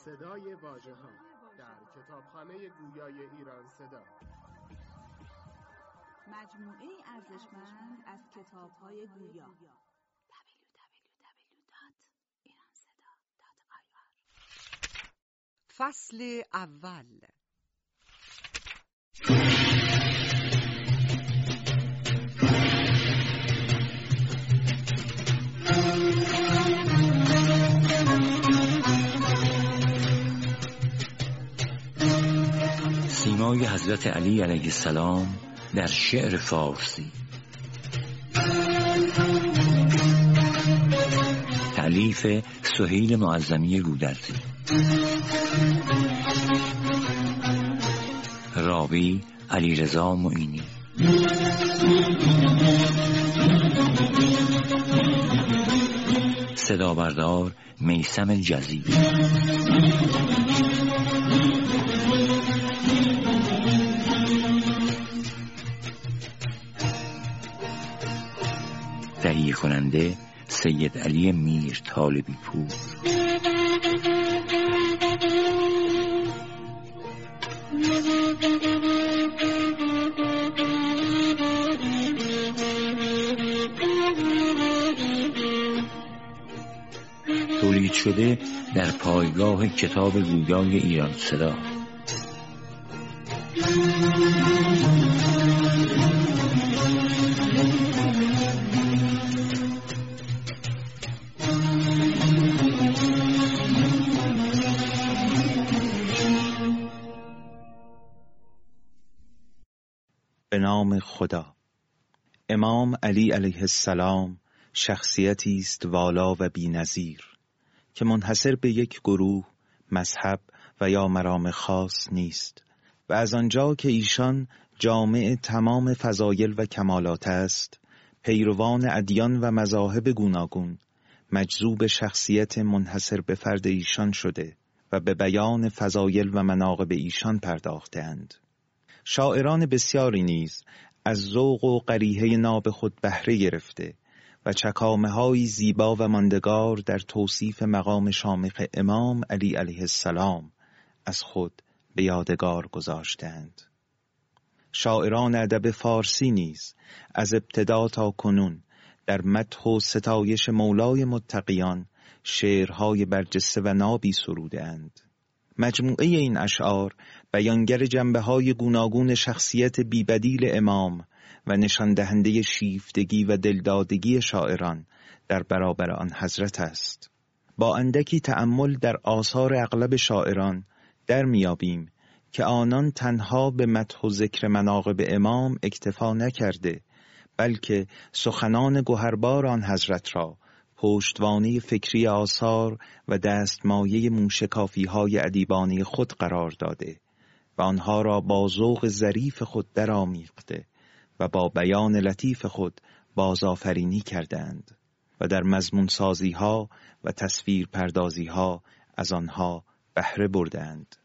صدای واژه‌ها در کتابخانه گویای ایران صدا، مجموعه ارزشمند از کتاب‌های گویا. www.iranseda.ir. فصل اول. سیمای حضرت علی علیه السلام در شعر فارسی. تألیف سهیل معظمی گودرزی. راوی علیرضا معینی. صدابردار میثم جزی. تهیه کننده سید علی میر طالبی پور. تولید شده در پایگاه کتاب گویای ایران صدا. به نام خدا. امام علی علیه السلام شخصیتی است والا و بی‌نظیر که منحصر به یک گروه، مذهب و یا مرام خاص نیست و از آنجا که ایشان جامع تمام فضایل و کمالات است، پیروان ادیان و مذاهب گوناگون مجذوب شخصیت منحصر به فرد ایشان شده و به بیان فضایل و مناقب ایشان پرداختند. شاعران بسیاری نیز از ذوق و قریحه ناب خود بهره گرفته و چکامه‌های زیبا و ماندگار در توصیف مقام شامخ امام علی علیه السلام از خود به یادگار گذاشتند. شاعران ادب فارسی نیز از ابتدا تا کنون در مدح و ستایش مولای متقیان شعرهای برجسته و نابی سروده‌اند. مجموعه این اشعار بیانگر جنبه‌های گوناگون شخصیت بی‌بدیل امام و نشان دهنده شیفتگی و دلدادگی شاعران در برابر آن حضرت است. با اندکی تأمل در آثار اغلب شاعران در میابیم که آنان تنها به مدح و ذکر مناقب امام اکتفا نکرده، بلکه سخنان گوهربار آن حضرت را پشتوانه فکری آثار و دستمایه موشکافی‌های ادیبانه خود قرار داده و آنها را با ذوق ظریف خود درآمیخته و با بیان لطیف خود بازآفرینی کردند و در مضمون سازی‌ها و تصویر پردازی‌ها از آنها بهره بردند.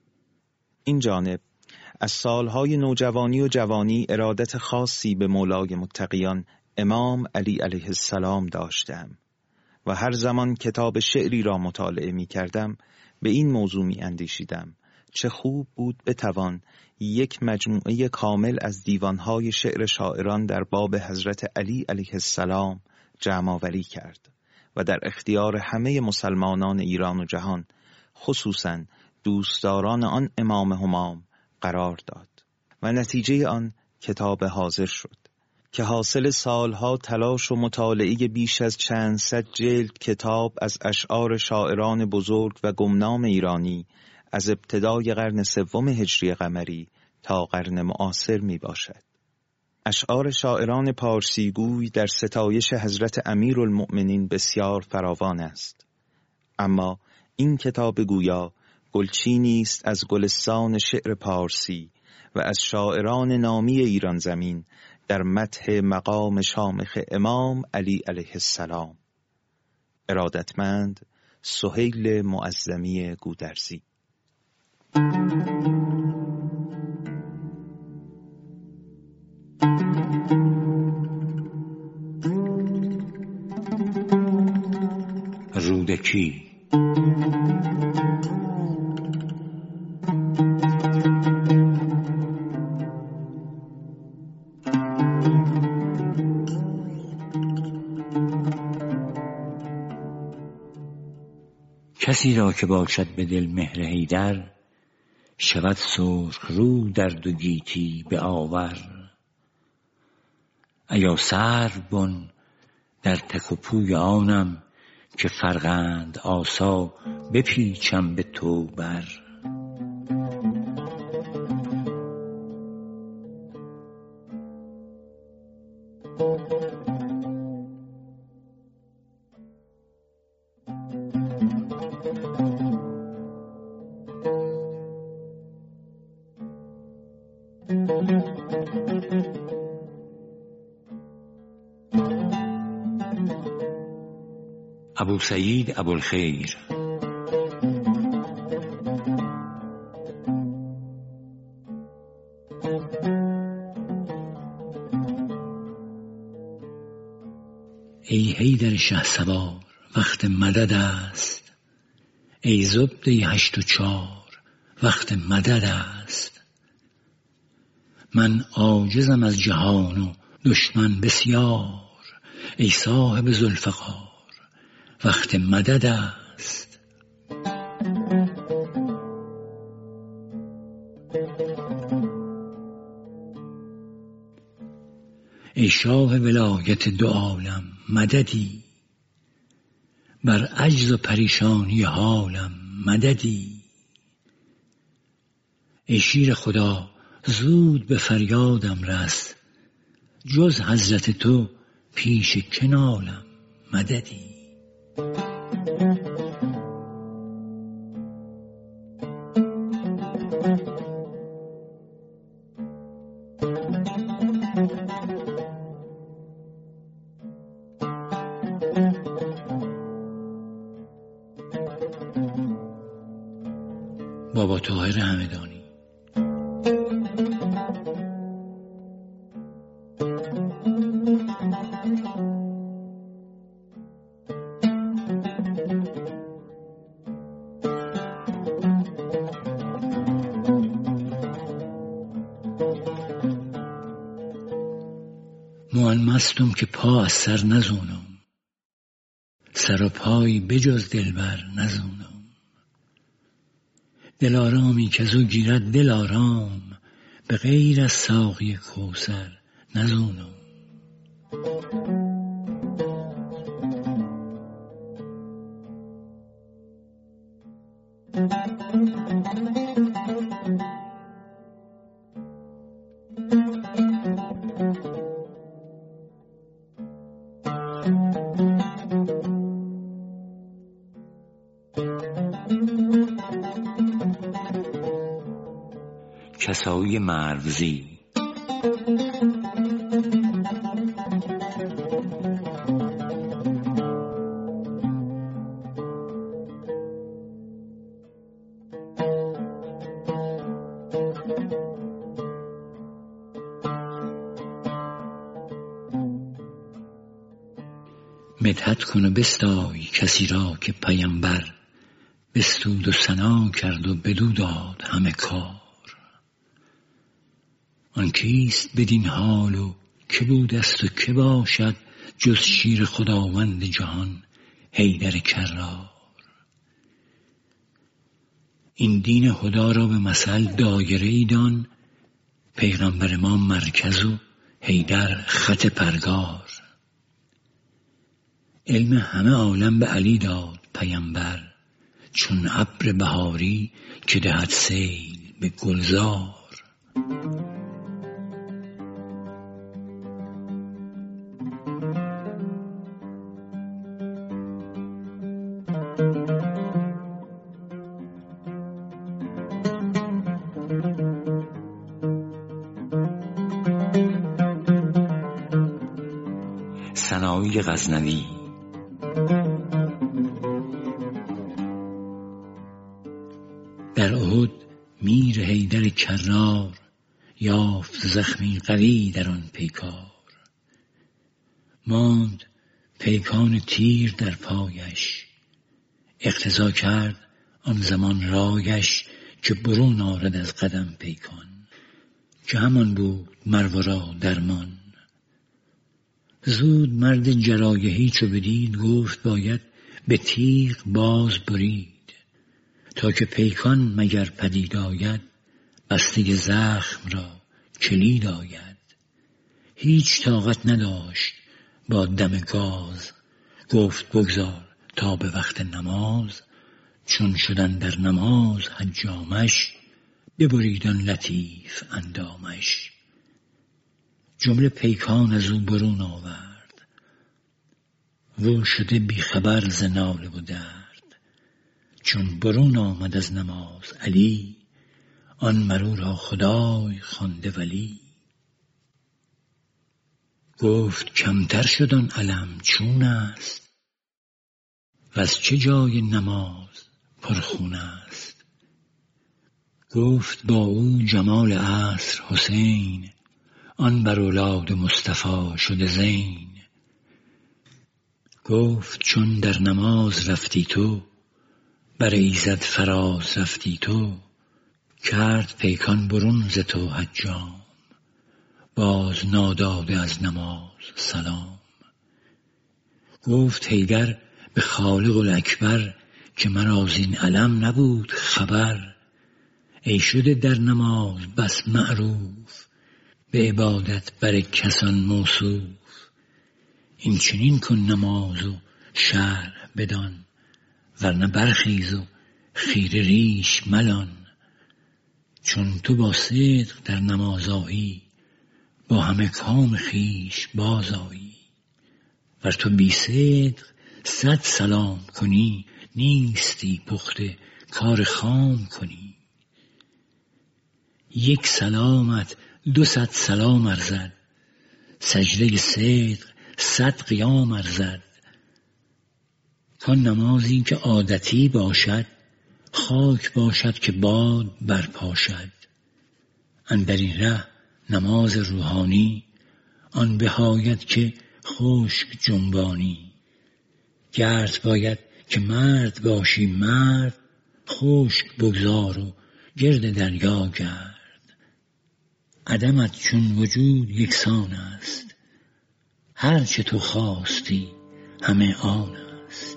این جانب از سالهای نوجوانی و جوانی ارادت خاصی به مولای متقیان امام علی علیه السلام داشتم و هر زمان کتاب شعری را مطالعه می کردم به این موضوع می اندیشیدم چه خوب بود بتوان یک مجموعه کامل از دیوانهای شعر شاعران در باب حضرت علی علیه السلام جمع آوری کرد و در اختیار همه مسلمانان ایران و جهان، خصوصاً دوستداران آن امام همام قرار داد و نتیجه آن کتاب حاضر شد که حاصل سالها تلاش و مطالعه بیش از چند صد جلد کتاب از اشعار شاعران بزرگ و گمنام ایرانی از ابتدای قرن سوم هجری قمری تا قرن معاصر می باشد. اشعار شاعران پارسیگوی در ستایش حضرت امیرالمؤمنین بسیار فراوان است، اما این کتاب گویا گلچینی است از گلستان شعر پارسی و از شاعران نامی ایران زمین در مدح مقام شامخ امام علی علیه السلام. ارادتمند سهیل معظمی گودرزی. رودکی. کسی را که باشد به دل مهر حیدر، شود سرخ رو در دو گیتی به آور. ایا سرو بن در تک و پوی آنم، که فرغند آسا بپیچم به تو بر. ابو سعید ابوالخیر. ای حیدر شهسوار وقت مدد است، ای زبده 8 و 4 وقت مدد است. من عاجزم از جهان و دشمن بسیار، ای صاحب ذوالفقار وقت مدد است. ای شاه ولایت دو عالم مددی، بر عجز و پریشانی حالم مددی. ای شیر خدا زود به فریادم رس، جز حضرت تو پیش کنالم مددی. بابا طاهر همدانی. من مستم که پا از سر نزونم، سر و پای بجز دلبر نزونم. دلارامی که زو گیرد دلارام، به غیر از ساقی کوثر نزونم. کسایی مروزی. مدحت کن و بستای کسی را که پیمبر، بستود و ثنا کرد و بدو داد همه کار. آن کیست بدین حال و که بودست و که باشد، جز شیر خداوند جهان حیدر کرار. این دین خدا را به مثل دایره ای دان، پیغمبر ما مرکز و حیدر خط پرگار. علم همه عالم به علی داد پیمبر، چون ابر بهاری که دهد سیل به گلزار. ثنایی غزنوی. در احد میر حیدر کرار، یافت زخمی قوی در آن پیکار. ماند پیکان تیر در پایش، اقتضا کرد آن زمان رایش، که برون آرد از قدم پیکان. که همان بود مرورا درمان. زود مرد جرایحی چو بدید، گفت باید به تیغ باز برید. تا که پیکان مگر پدید آید، بسته زخم را کلید آید. هیچ طاقت نداشت با دم گاز، گفت بگذار تا به وقت نماز. چون شدن در نماز حجامش، ببرید آن لطیف اندامش. جمله پیکان از او برون آورد، و شده بیخبر ز ناله و درد. چون برون آمد از نماز علی، آن مرو را خدای خوانده ولی. گفت کمتر شد آن الم چون است، و از چه جای نماز پرخون است. گفت با او جمال عصر حسین، آن بر اولاد مصطفی شده زین. گفت چون در نماز رفتی تو، بر ایزد فراز رفتی تو. کرد پیکان برون ز تو حجام، باز ناداده از نماز سلام. گفت حیدر به خالق الاکبر، که مرا زین الم نبود خبر. ای شده در نماز بس معروف، به عبادت بر کسان موصوف. این چنین کن نماز و شرع بدان، ورنه برخیز و خیره ریش ملان. چون تو با صدق در نماز آیی، با همه کام خویش باز آیی. ور تو بی صدق 100 سلام کنی، نیستی پخته کار خام کنی. 1 سلامت 200 سلام ارزد، سجده صدق 100 قیام ارزد. کان نمازی که عادتی باشد، خاک باشد که باد برپاشد. اندر این ره نماز روحانی، آن بهاید که خشک جنبانی. گرد باید که مرد باشی مرد، خشک بگذار و گرد دریا گرد. عدمت چون وجود یکسان است، هر چه تو خواستی همه آن است.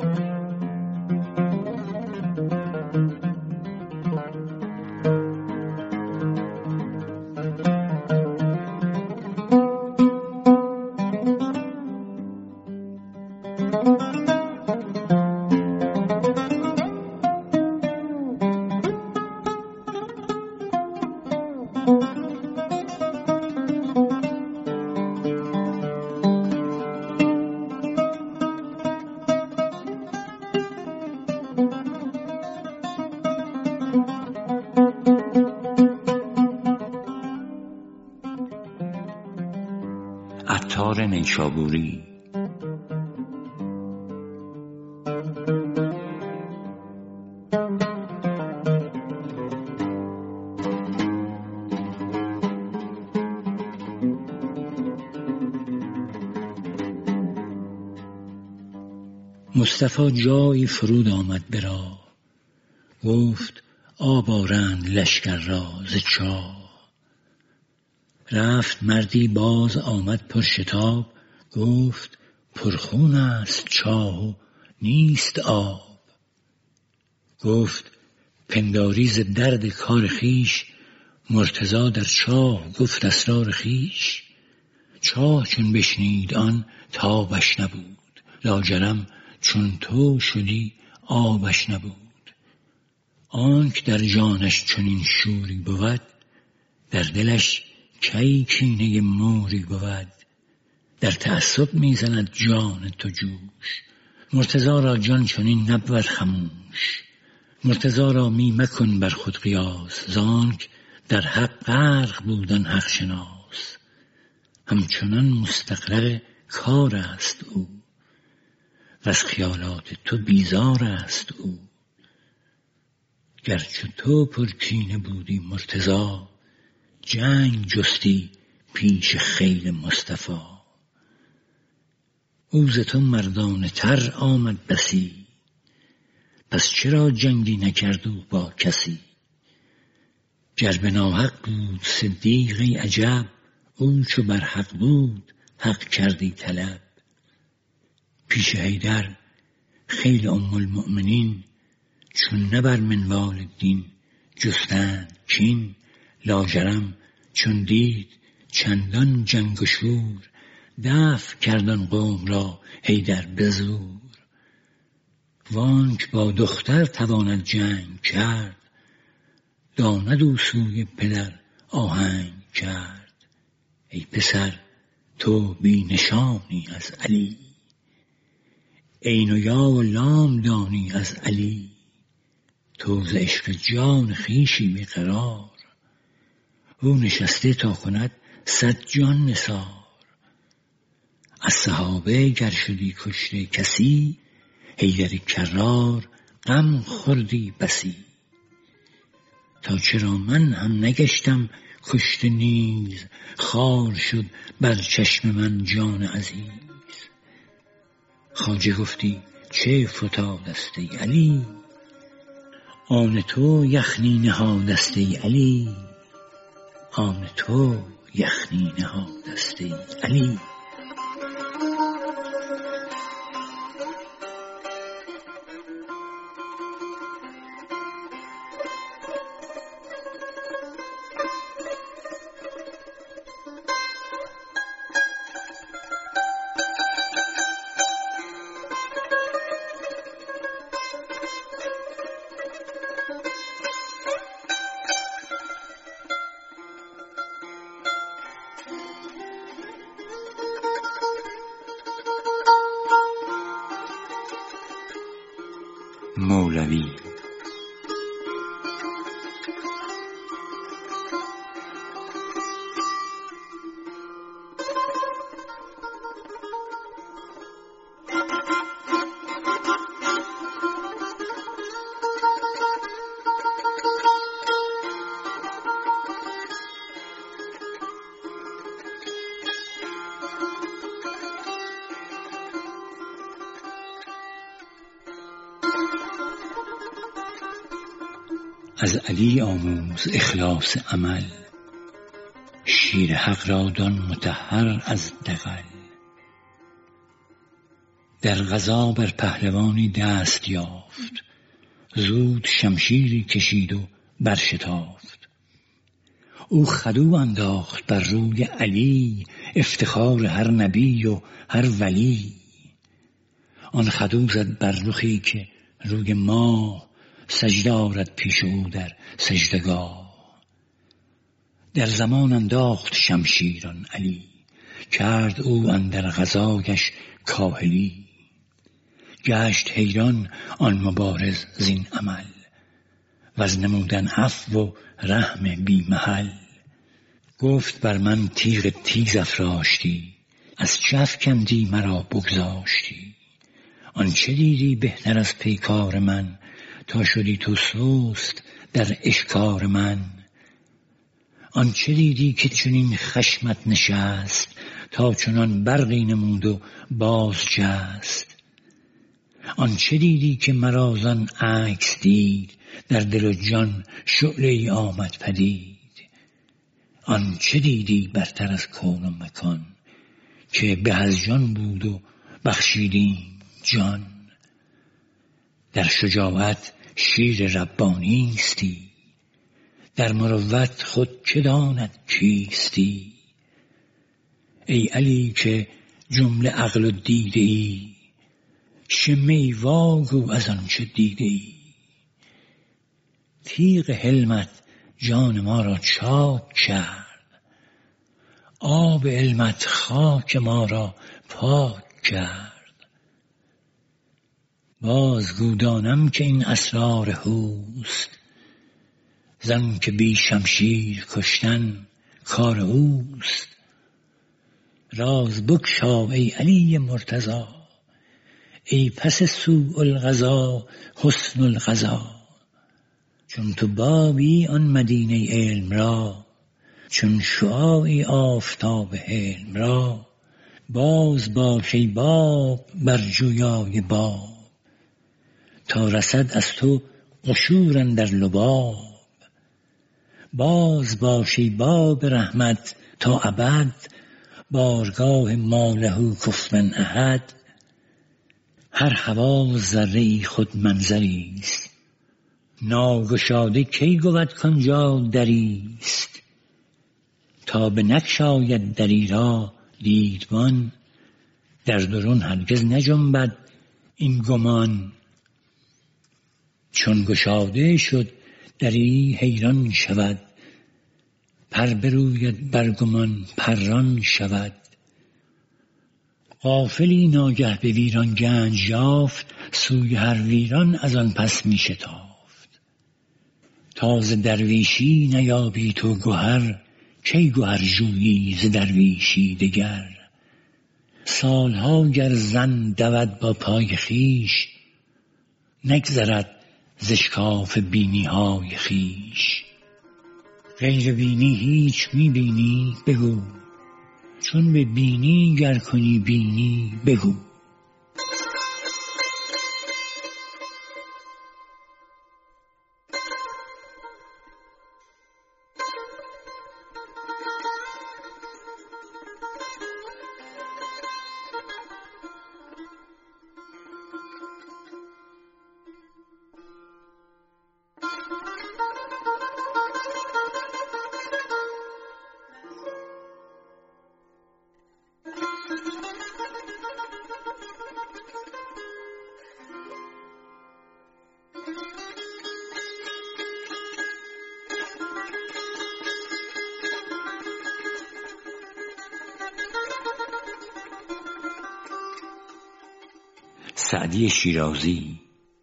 عطار نیشابوری. مصطفی جایی فرود آمد به راه، گفت آب آرند لشکر را ز چاه. رفت مردی باز آمد پر شتاب، گفت پرخون است چاه و نیست آب. گفت پنداری ز درد کار خویش، مرتضی در چاه گفت اسرار خویش. چاه چون بشنید آن تابش نبود، لاجرم چون تو شدی آبش نبود. آنک در جانش چنین شوری بود، در دلش کی کینه موری بود. در تعصب میزند جان تو جوش، مرتضی را جان چنین نبود خموش. مرتضی را می مکن بر خود قیاس، زانک در حق غرق بود آن حق شناس. همچنان مستغرق کار است او، و از خیالات تو بیزار است او. گرچه تو پرکینه بودی مرتضی، جنگ جستی پیش خیل مصطفی. او ز تو مردانه تر آمد بسی، پس چرا جنگی نکرد او با کسی. گر به ناحق بود صدیق ای عجب، او چو بر حق بود حق کردی طلب. پیش حیدر خیل ام المؤمنین، چون نه بر منوال دین جستند کین، لاجرم چون دید چندان جنگ و شور، دفع کردن قوم را حیدر به زور. وانک با دختر تواند جنگ کرد، داند او سوی پدر آهنگ کرد. ای پسر تو بی نشانی از علی، عین و یا و لام دانی از علی. تو ز عشق جان خویشی بی قرار، او نشسته تا کند 100 جان نثار. از صحابه گر شدی کشته کسی، حیدر کرار غم خوردی بسی. تا چرا من هم نگشتم کشته نیز، خار شد بر چشم من جان عزیز. خواجه گفتی چه فتادست ای علی، آن تو یخنی نهادست ای علی، آن تو یخنی نهادست ای علی. مولوی از علی آموز اخلاص عمل، شیر حق را دان مطهر از دغل. در غزا بر پهلوانی دست یافت، زود شمشیری کشید و برشتافت. او خدو انداخت بر روی علی، افتخار هر نبی و هر ولی. آن خدو زد بر رخی که روی ماه، سجده آرد پیش او در سجدگاه. در زمان انداخت شمشیران علی، کرد او اندر غزایش کاهلی. گشت حیران آن مبارز زین عمل، وز نمودن عفو و رحم بی محل. گفت بر من تیغ تیز افراشتی، از چه افکندی مرا بگذاشتی. آنچه دیدی بهتر از پیکار من، تا شدی تو سست در اشکار من. آنچه دیدی که چنین خشمت نشست، تا چنان برقی نمود و باز جست. آنچه دیدی که مرا زان عکس دید، در دل و جان شعله ای آمد پدید. آنچه دیدی برتر از کون و مکان، که به از جان بود و بخشیدیم جان. در شجاعت شیر ربانیستی، در مروت خود که داند کیستی. ای علی که جمله عقل و دیده ای، شمه ای واگو از آنچه دیده ای. تیغ حلمت جان ما را چاک کرد، آب علمت خاک ما را پاک کرد. بازگو دانم که این اسرار هوست، زن که بی شمشیر کشتن کار اوست. راز بگشا ای علی مرتضی، ای پس سوء القضا حسن القضا. چون تو بابی آن مدینه علم را، چون شعاعی آفتاب حلم را. باز باش ای باب بر جویای باب، تا رسد از تو قشور اندر لباب. باز باش ای باب رحمت تا ابد، بارگاه ما له کفوا احد. هر هوا ذره ای خود منظری است، ناگشاده کی گود کانجا دریست، تا به نگشاید دری را دیدبان، در درون هرگز نجنبد این گمان. چون گشاده شد دری حیران شود، پر بروید بر گمان پران شود. غافلی ناگه به ویران گنج یافت، سوی هر ویران از آن پس می شتافت. تاز درویشی نیابی تو گهر، کی گهر جویی ز درویشی دگر. سالها گر زن دود با پای خویش، نگذرد ز اشکاف بینی های خویش. غیر بینی هیچ می بینی بگو، چون به بینی گر کنی بینی بگو. سعدی شیرازی.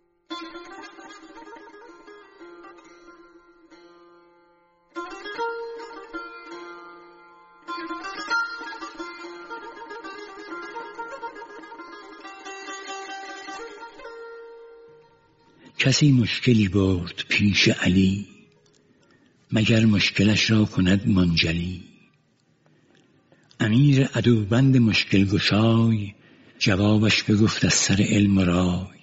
کسی مشکلی برد پیش علی، مگر مشکلش را کند منجلی. امیر عدوبند مشکل گشای، جوابش بگفت از سر علم و رای.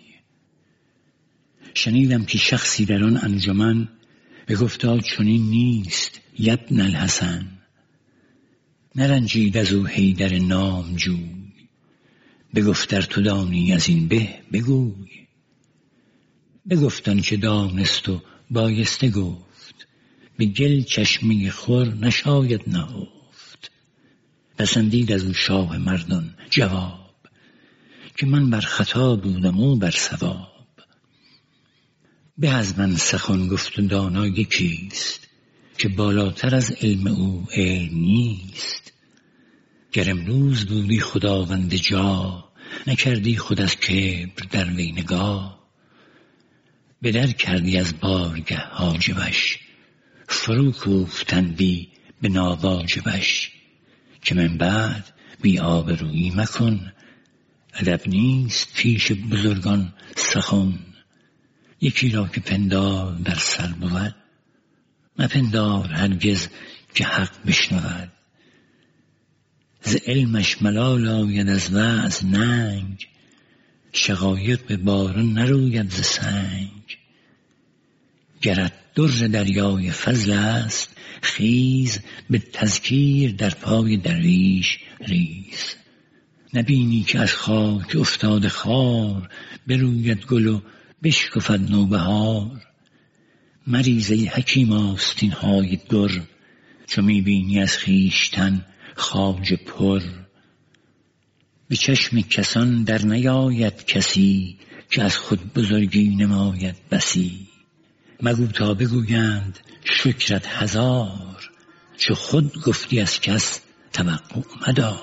شنیدم که شخصی در آن انجمن، بگفتا چنین نیست یبن الحسن. نرنجید از او حیدر نامجوی، بگفت ار تو دانی از این به بگوی. بگفتن که دانست و بایسته گفت، به گل چشمی خور نشاید نهفت. پسندید از او شاه مردان جواب، که من بر خطا بودم و بر صواب. به از من سخن گفت و دانا یکیست، که بالاتر از علم او علم نیست. گر امروز بودی خداوند جا، نکردی خود از کبر در وی نگاه. به در کردی از بارگه حاجبش، فرو کوفتندی به ناواجبش. که من بعد بی آبرویی مکن، ادب نیست پیش بزرگان سخن. یکی را که پندار در سر بود، مپندار هرگز که حق بشنود. ز علمش ملال آید از وعظ ننگ، شقایق به باران نروید ز سنگ. گرت در دریای فضل است خیز، به تذکیر در پای درویش ریز. نبینی که از خاک افتاده خار، بروید گل و بشکفد نوبهار. مریز ای حکیم آستین های در، چو میبینی از خویشتن خواجه پر. به چشم کسان در نیاید کسی، که از خود بزرگی نماید بسی. مگو تا بگویند شکرت هزار، چو خود گفتی از کس توقع مدار.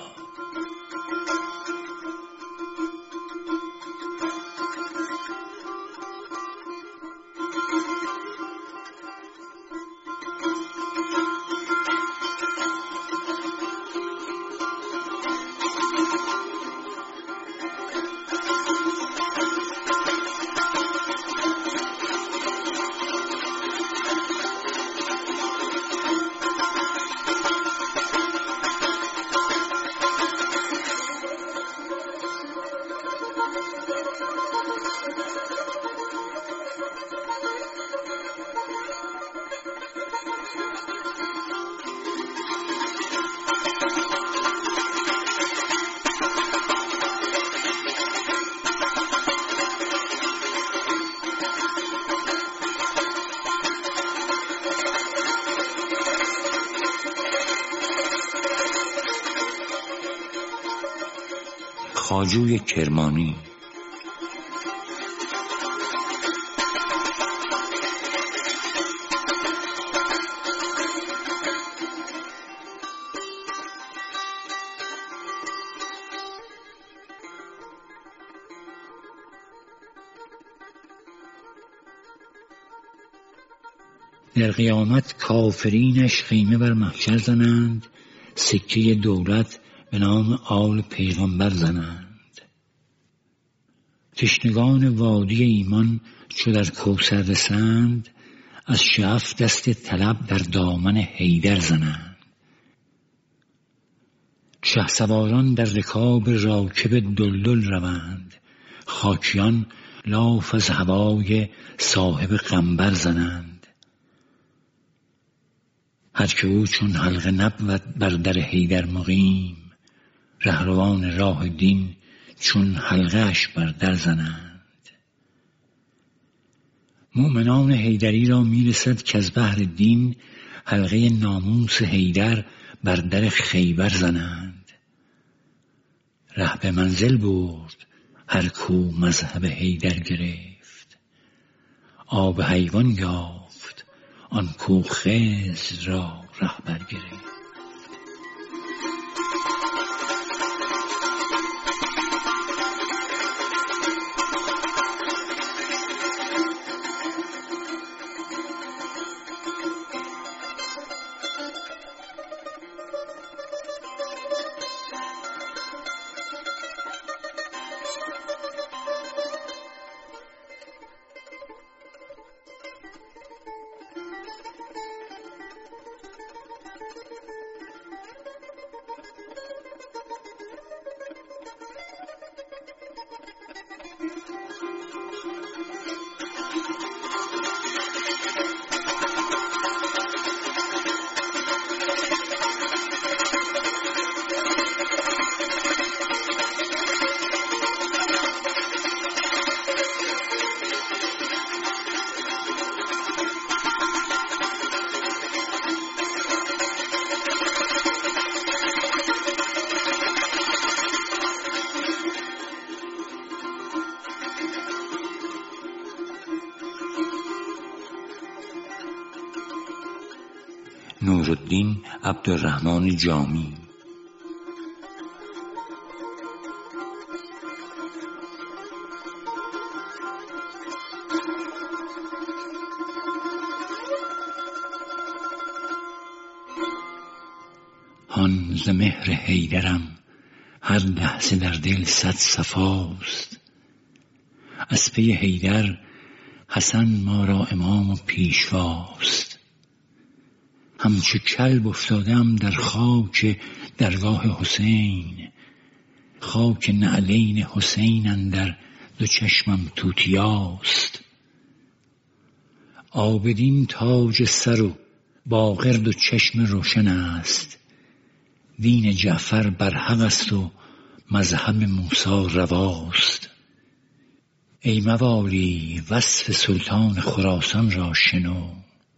خواجوی کرمانی. در قیامت کافرینش خیمه بر محشر زنند، سکه دولت به نام آل پیغمبر زنند. تشنگان وادی ایمان چو در کوثر رسند، از شعف دست طلب در دامن حیدر زنند. شهسواران در رکاب راکب دلدل روند، خاکیان لاف از هوای صاحب قنبر زنند. هر که او چون حلقه نبود بر در حیدر مقیم، رهروان راه دین چون حلقه اش بر در زنند. مؤمنان حیدری را میرسد که از بحر دین، حلقه ناموس حیدر بر در خیبر زنند. ره به منزل برد هر کو مذهب حیدر گرفت، آب حیوان یافت آن کو خضر را رهبر گرفت. نورالدین عبدالرحمن جامی. هان ز مهر حیدرم هر لحظه در دل صد صفاست، از پی حیدر حسن ما را امام و پیشواست. همچو کلب افتادم در خاک درگاه حسین، خاک نعلین حسین اندر دو چشمم توتیاست. عابدین تاج سر و باقر دو چشم روشن است، دین جعفر برحق است و مذهب موسی رواست. ای موالی وصف سلطان خراسان را شنو،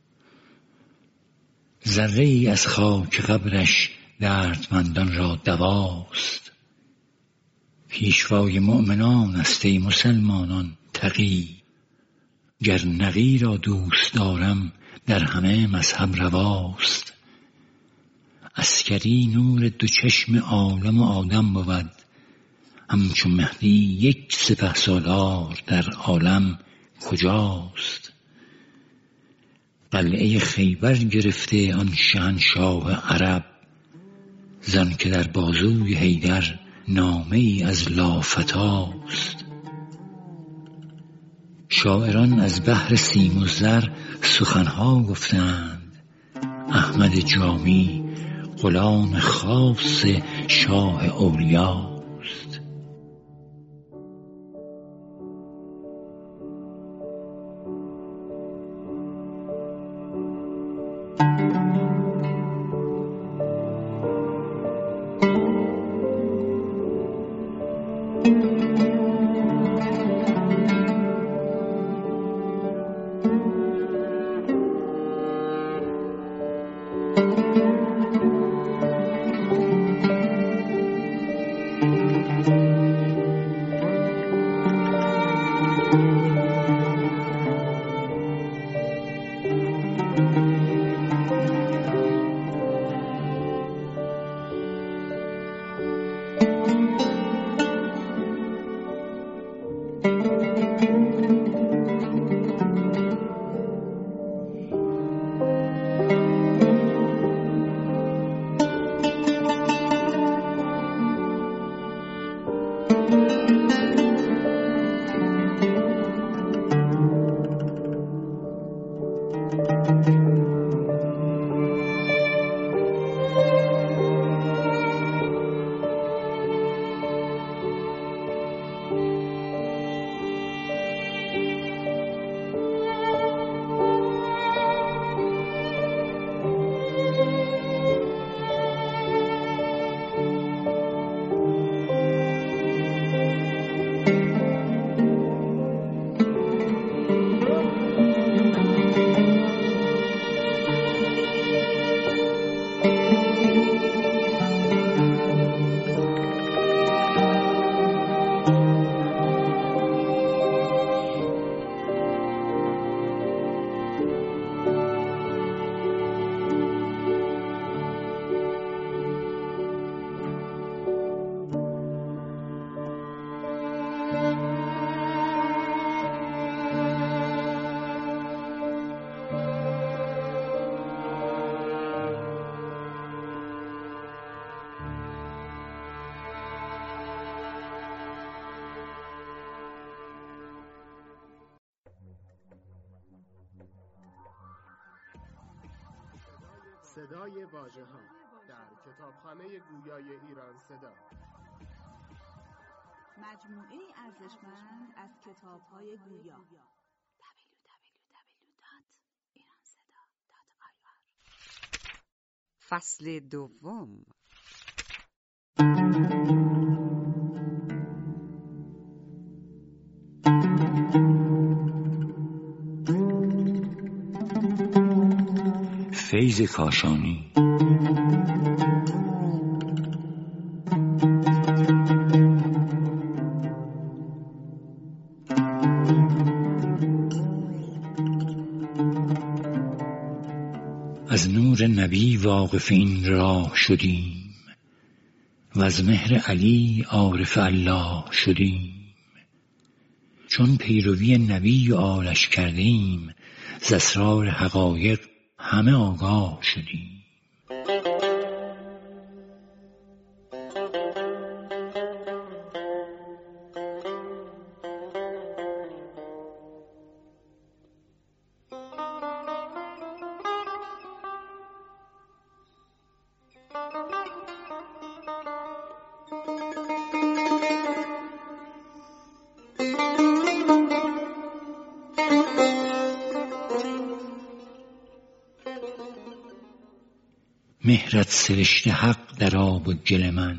ذره ای از خاک قبرش دردمندان را دواست. پیشوای مؤمنان است ای مسلمانان تقی، گر نقی را دوست دارم در همه مذهب رواست. عسکری نور دو چشم عالم و آدم بود، همچو مهدی یک سپهسالار در عالم کجاست. قلعه خیبر گرفته آن شهنشاه عرب، زان که در بازوی حیدر نامه ای از لافتاست. شاعران از بحر سیم و زر سخنها گفتند، احمد جامی غلام خاص شاه اولیاست. صدای واژه‌ها در کتابخانه گویای ایران صدا. مجموعه ارزشمند از کتاب‌های گویا. www.iranseda.ir فصل دوم. فیض کاشانی. از نور نبی واقفین راه شدیم و از مهر علی عارف الله شدیم. چون پیروی نبی و آلش کردیم ز اسرار حقایق همه آگاه شدیم. مهرت سرشته حق در آب و گل من،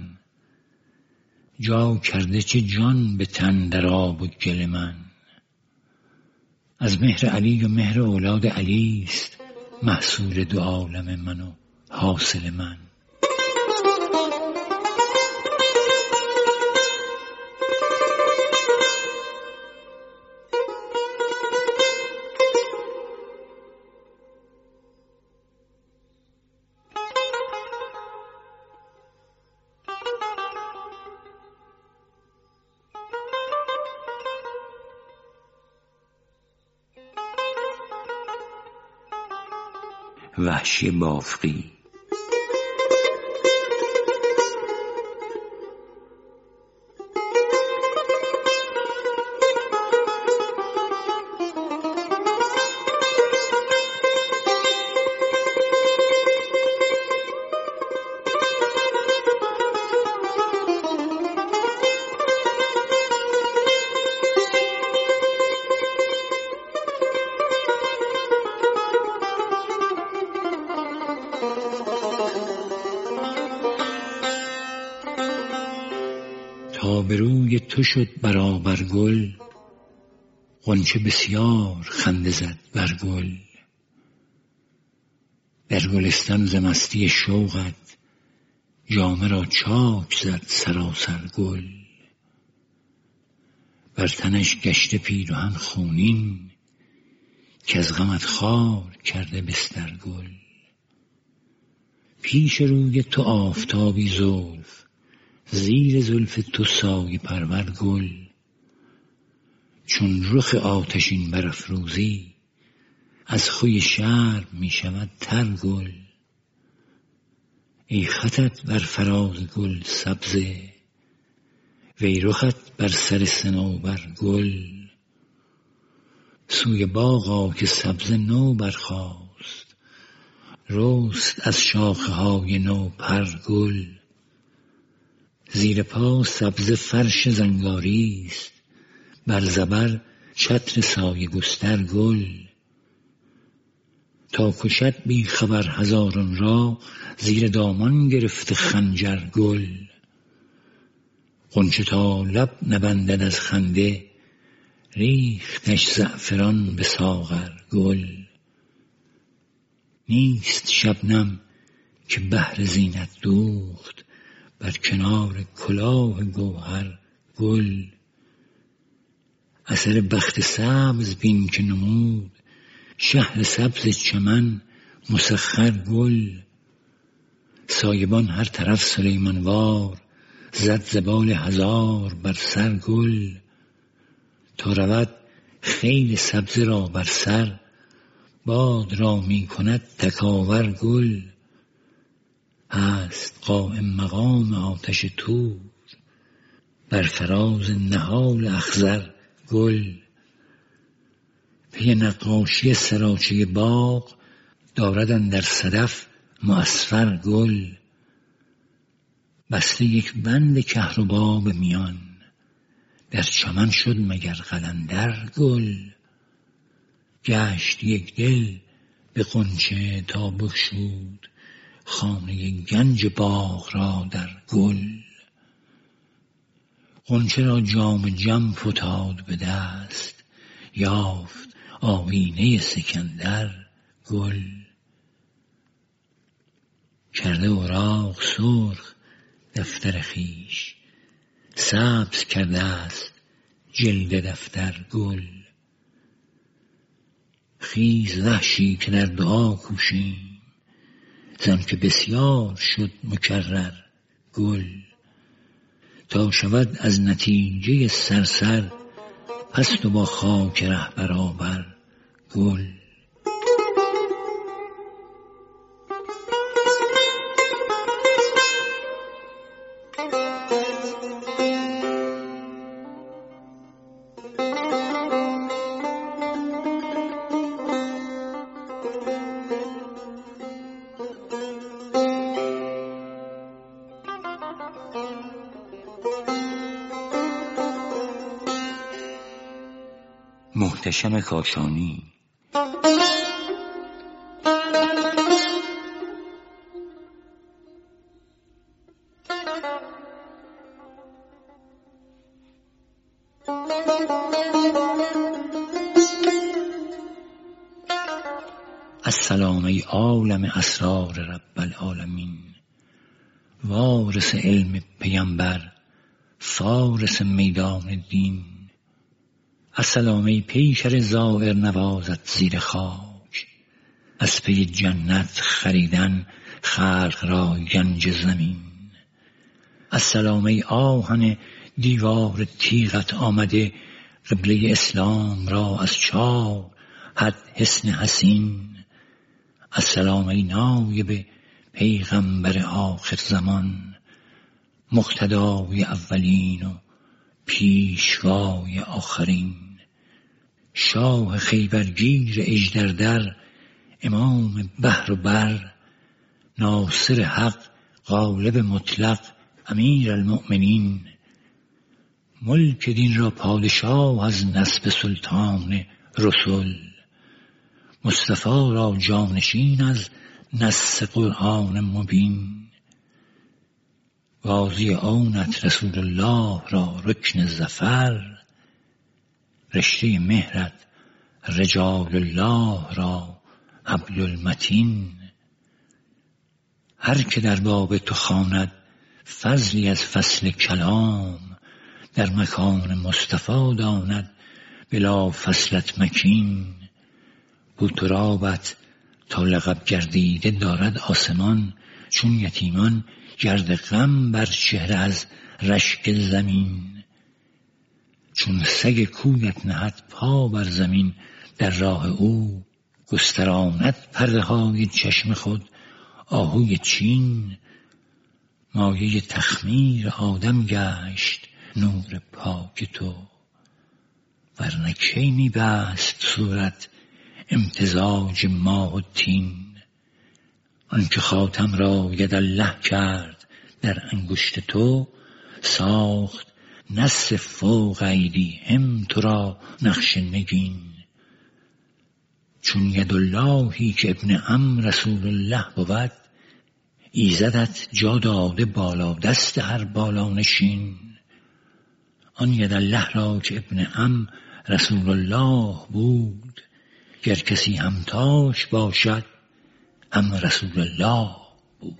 جا کرده چه جان به تن در آب و گل من. از مهر علی و مهر اولاد علی است محصول دو عالم من و حاصل من. وحشی بافقی. تا به روی تو شد برابر گل، غنچه بسیار خنده زد بر گل. در گلستان ز مستی شوقت جامه را چاک زد سراسر گل. بر تنش گشته پیراهن خونین، که از غمت خار کرده بستر گل. پیش روی تو آفتابی زلف، زیر زلف تو سایه پرور گل. چون رخ آتشین برافروزی، از خوی شرم می شود تر گل. ای خطت بر فراز گل سبزه، وی رخت بر سر صنوبر گل. سوی باغا که سبزه نو برخاست، رست از شاخه های نو پر گل. زیر پا سبزه فرش زنگاری است، بر زبر چتر سایه گستر گل. تا کشد بی خبر هزاران را، زیر دامان گرفته خنجر گل. غنچه تا لب نبندد از خنده، ریختش زعفران به ساغر گل. نیست شبنم که بهر زینت دوخت، بر کنار کلاه گوهر گل. اثر بخت سبز بین که نمود، شهر سبز چمن مسخر گل. سایبان هر طرف سلیمان وار، زد زبال هزار بر سر گل. تا رود خیل سبزه را بر سر، باد را می کند تکاور گل. هست قائم مقام آتش طور، بر فراز نهال اخضر گل. پی نقاشی سراچه باغ، دارد اندر صدف معصفر گل. بسته یک بند کهربا به میان، در چمن شد مگر قلندر گل. گشت یک دل به غنچه تا بگشود، خانه گنج باغ را در گل. غنچه را جام جم فتاد به دست، یافت آیینه سکندر گل. کرده اوراق سرخ دفتر خویش، سبز کرده است جلد دفتر گل. خیز وحشی که در دعا کوشیم، زان که بسیار شد مکرر گل. تا شود از نتیجه سرسر، پست و با خاک ره برابر گل. محتشم کاشانی. السلام ای عالم اسرار رب العالمین، وارث علم پیمبر، فارس میدان دین. السلام ای پیکر زائر نوازت زیر خاک، از پی جنت خریدن خلق را گنج زمین. السلام ای آهن دیوار تیغت آمده، قبله اسلام را از چاه حد حسن حسین. السلام ای نایب پیغمبر آخر زمان، مقتدای اولین و پیشوای آخرین. شاه خیبرگیر اژدردر، امام بحر و بر، ناصر حق غالب مطلق امیر المؤمنین. ملک دین را پادشاه از نسب سلطان رسول، مصطفی را جانشین از نص قرآن مبین. غازی آنت رسول الله را رکن ظفر، رشته مهرت رجال الله را حبل المتین. هر که در باب تو خواند فضلی از فصل کلام، در مکان مصطفی داند بلا فصلت مکین. بو ترابت تا لقب گردیده دارد آسمان، چون یتیمان گرد غم بر چهره از رشک زمین. چون سگ کویت نهد پا بر زمین، در راه او گستراند پرده های چشم خود آهوی چین. مایه تخمیر آدم گشت نور پاک تو، ورنه کی می بست صورت امتزاج ماء و طین. آنکه خاتم را یدالله کرد در انگشت تو، ساخت نصف فوق ایدیهم تو را نقش نگین. چون یداللهی که ابن عم رسول الله بود، ایزدت جا داده بالا دست هر بالانشین. آن یدالله را که ابن عم رسول الله بود، گر کسی همتاش باشد هم رسول الله بود.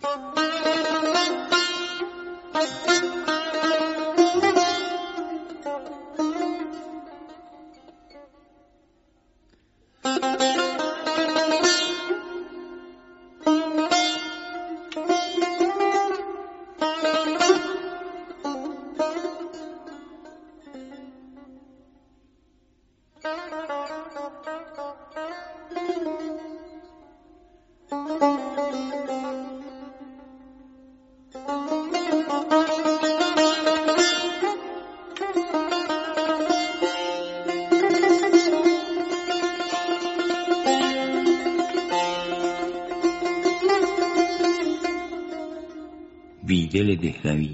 بیدل دهلوی.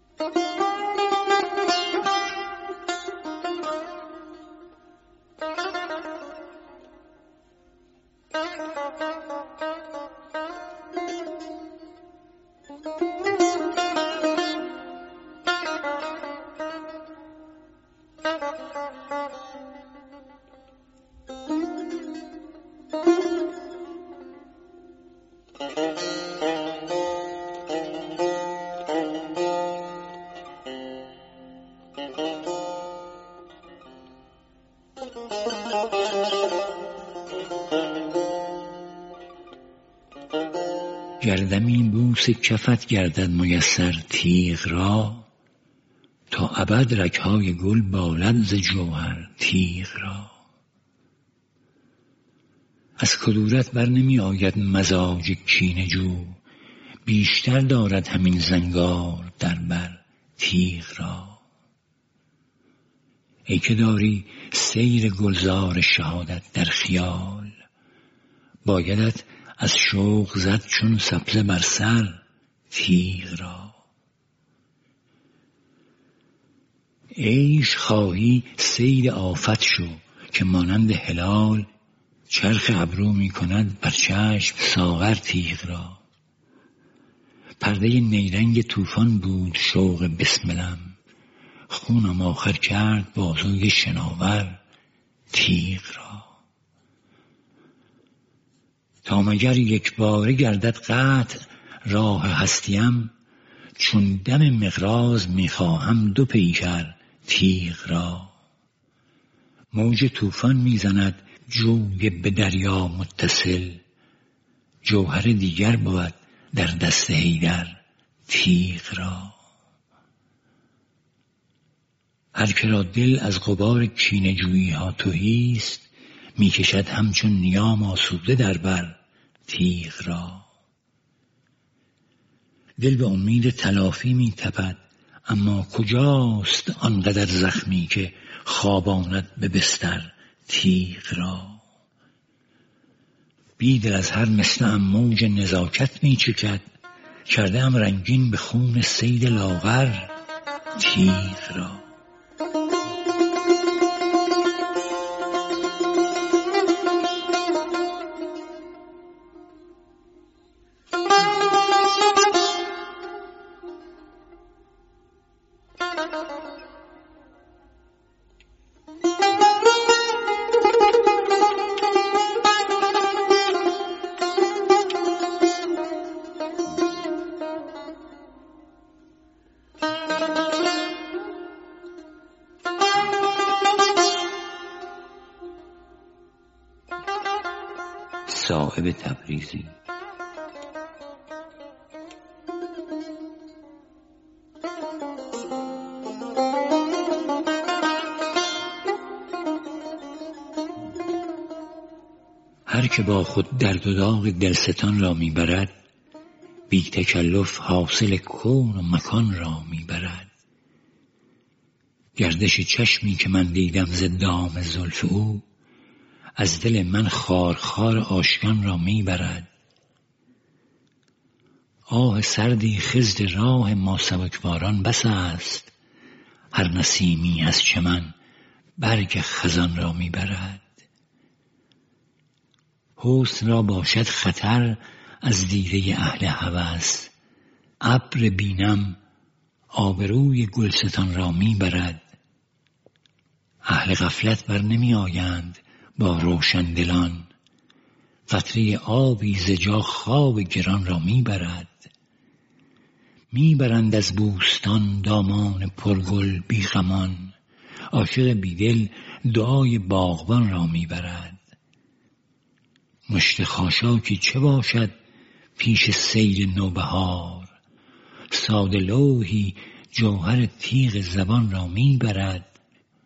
گردمی بوس کفت گردد میسر تیغ را، تا ابد رگ‌های گل بالد ز جوهر تیغ را. از کدورت بر نمی آید مزاج کینه جو، بیشتر دارد همین زنگار در بر تیغ را. ای که داری سیر گلزار شهادت در خیال، بایدت از شوق زد چون سبزه بر سر تیغ را. عیش خواهی صید آفت شو، که مانند هلال چرخ ابرو می کند بر چشم ساغر تیغ را. پرده نیرنگ طوفان بود شوق بسملم، خونم آخر کرد بازوی شناور تیغ را. تا مگر یک باره گردد قطع راه هستیم، چون دم مقراض میخواهم دو پیکر تیغ را. موج طوفان میزند جوی به دریا متصل، جوهر دیگر بود در دست حیدر تیغ را. هر که را دل از غبار کینه جویی ها تهی است، میکشد همچون نیام آسوده در بر تیغ را. دل به امید تلافی میتپد، اما کجاست آنقدر زخمی که خواباند به بستر تیغ را. بیدل از هر مصرعم موج نزاکت میچکد، کرده ام رنگین به خون صید لاغر تیغ را. صائب تبریزی. هر که با خود درد و داغ دلستان را میبرد، بی تکلف حاصل کون و مکان را میبرد. گردش چشمی که من دیدم ز دام زلف او، از دل من خارخار آشیان را میبرد. آه سردی خضر راه ما سبکباران بس است، هر نسیمی از چمن برگ خزان را میبرد. حسن را باشد خطر از دیده اهل هوس، ابر بینم آبروی گلستان را میبرد. اهل غفلت بر نمی آیند با روشن دلان، قطره آبی ز جا خواب گران را میبرد. میبرند از بوستان دامان پرگل بیغمان، عاشق بیدل دعای باغبان را میبرد. مشت خاشاکی چه باشد پیش سیل نوبهار، ساده لوحی جوهر تیغ زبان را میبرد.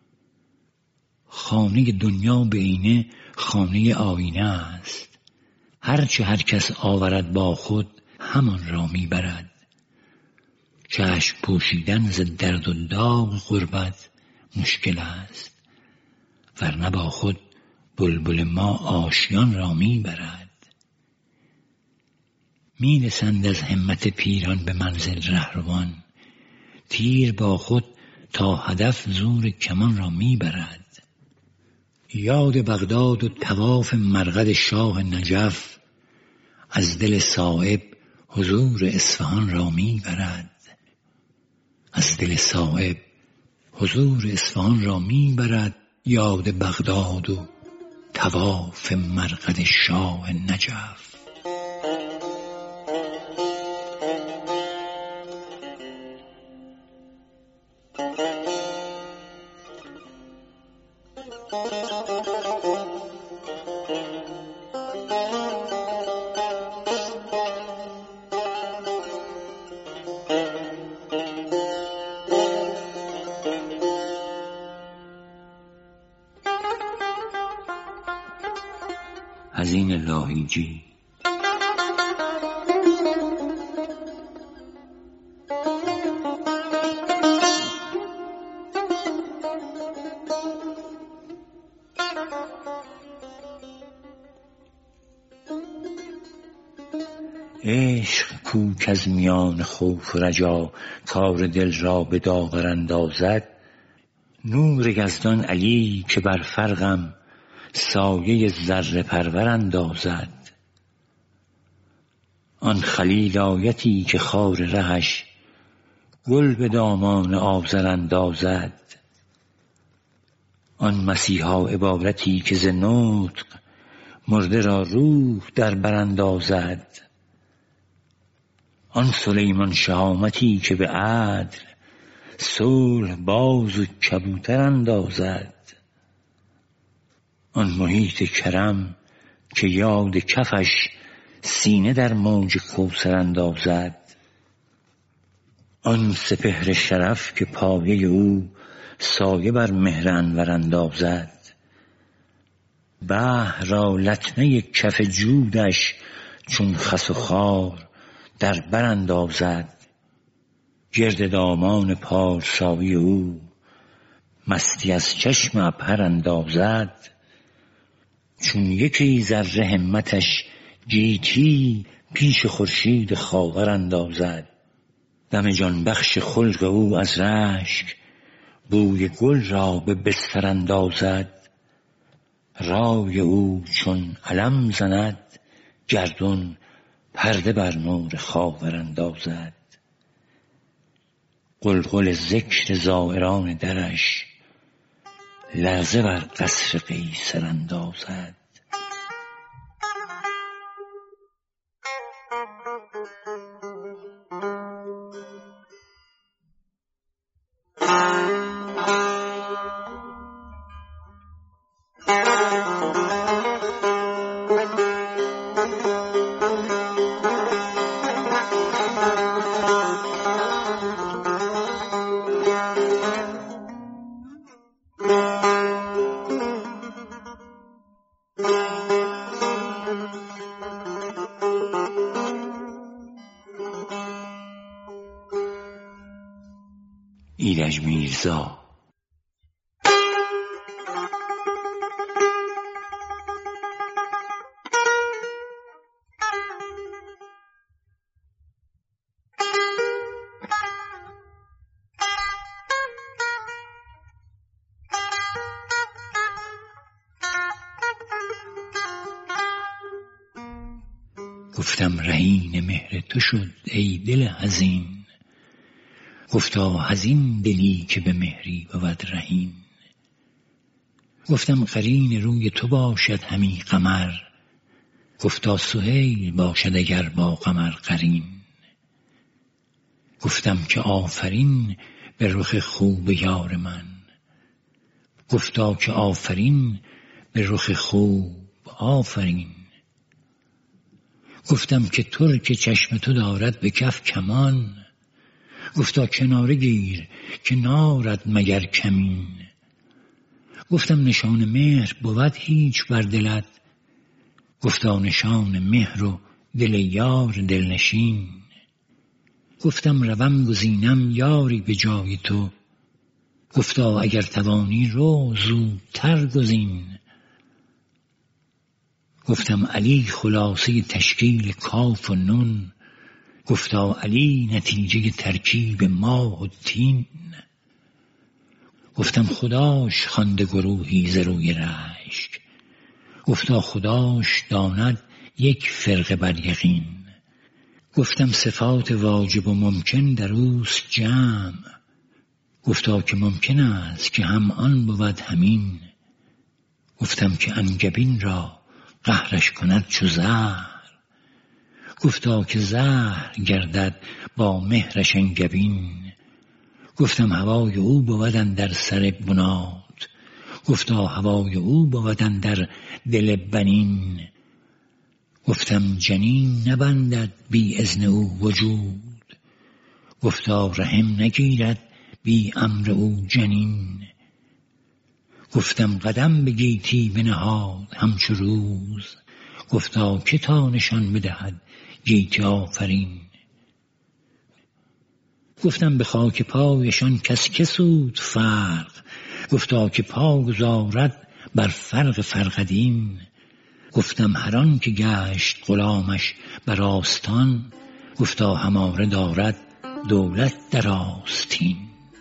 خانه دنیا به عینه خانه آینه است، هرچه هر کس آورد با خود همان را میبرد. چشم پوشیدن ز درد و داغ غربت مشکل است، ورنه با خود بلبل ما آشیان را میبرد. میرسند از همت پیران به منزل رهروان، تیر با خود تا هدف زور کمان را میبرد. یاد بغداد و طواف مرقد شاه نجف، از دل صائب حضور اصفهان را میبرد. از دل صائب حضور اصفهان را میبرد، یاد بغداد و طواف مرقد شاه نجف. حزین لاهیجی. عشق کو کز میان خوف و رجا کار دل را به داغر اندازد، نور یزدان علی که بر فرقم سایه ذره پرور اندازد. آن خلیل آیتی که خار رهش گل به دامان آذر اندازد. آن مسیحا عبارتی که ز نطق مرده را روح در بر اندازد. آن سلیمان شهامتی که به عدل صلح باز و کبوتر اندازد. آن محیط کرم که یاد کفش سینه در موج کوثر اندازد. آن سپهر شرف که پایه او سایه بر مهر انور اندازد. بحر را لطمه کف جودش چون خس و خار در بر اندازد. گرد دامان پارسایی او مستی از چشم عبهر اندازد. چون یکی ذره همتش گیتی پیش خورشید خاور اندازد. دم جان بخش خلق او از رشک بوی گل را به بستر اندازد. رای او چون علم زند گردون پرده بر نور خاور اندازد. قلقل ذکر زائران درش لرزه بر قصر قیصر اندازد. ایرج میرزا. گفتم رهین مهر تو شد ای دل حزین، گفتا حزین دلی که به مهری بود رهین. گفتم قرین روی تو باشد همی قمر، گفتا سهیل باشد اگر با قمر قرین. گفتم که آفرین به رخ خوب یار من، گفتا که آفرین به رخ خوب آفرین. گفتم که ترک چشم تو دارد به کف کمان، گفتا کناره گیر که نارد مگر کمین. گفتم نشان مهر بود هیچ بر دلت، گفتا نشان مهر و دل یار دلنشین. گفتم روم گزینم یاری به جای تو، گفتا اگر توانی رو زودتر گزین. گفتم علی خلاصه تشکیل کاف و نون، گفتا علی نتیجه ترکیب ماه و تین. گفتم خداش خوانده گروهی ز روی رشک، گفتا خداش داند یک فرقه بر یقین. گفتم صفات واجب و ممکن در اوست جمع، گفتا که ممکن است که هم آن بود همین. گفتم که انگبین را قهرش کند چو زهر، گفتا که زهر گردد با مهرش انگبین. گفتم هوای او بود اندر سر بنات، گفتا هوای او بود اندر دل بنین. گفتم جنین نبندد بی اذن او وجود، گفتا رحم نگیرد بی امر او جنین. گفتم قدم به گیتی بنهاد همچو روز، گفتا که تا نشان بدهد گیتی آفرین. گفتم به خاک پایشان کس سود فرق، گفتا که پا گذارد بر فرق فرقدین. گفتم هر آن که گشت غلامش بر آستان، گفتا هماره دارد دولت در آستین.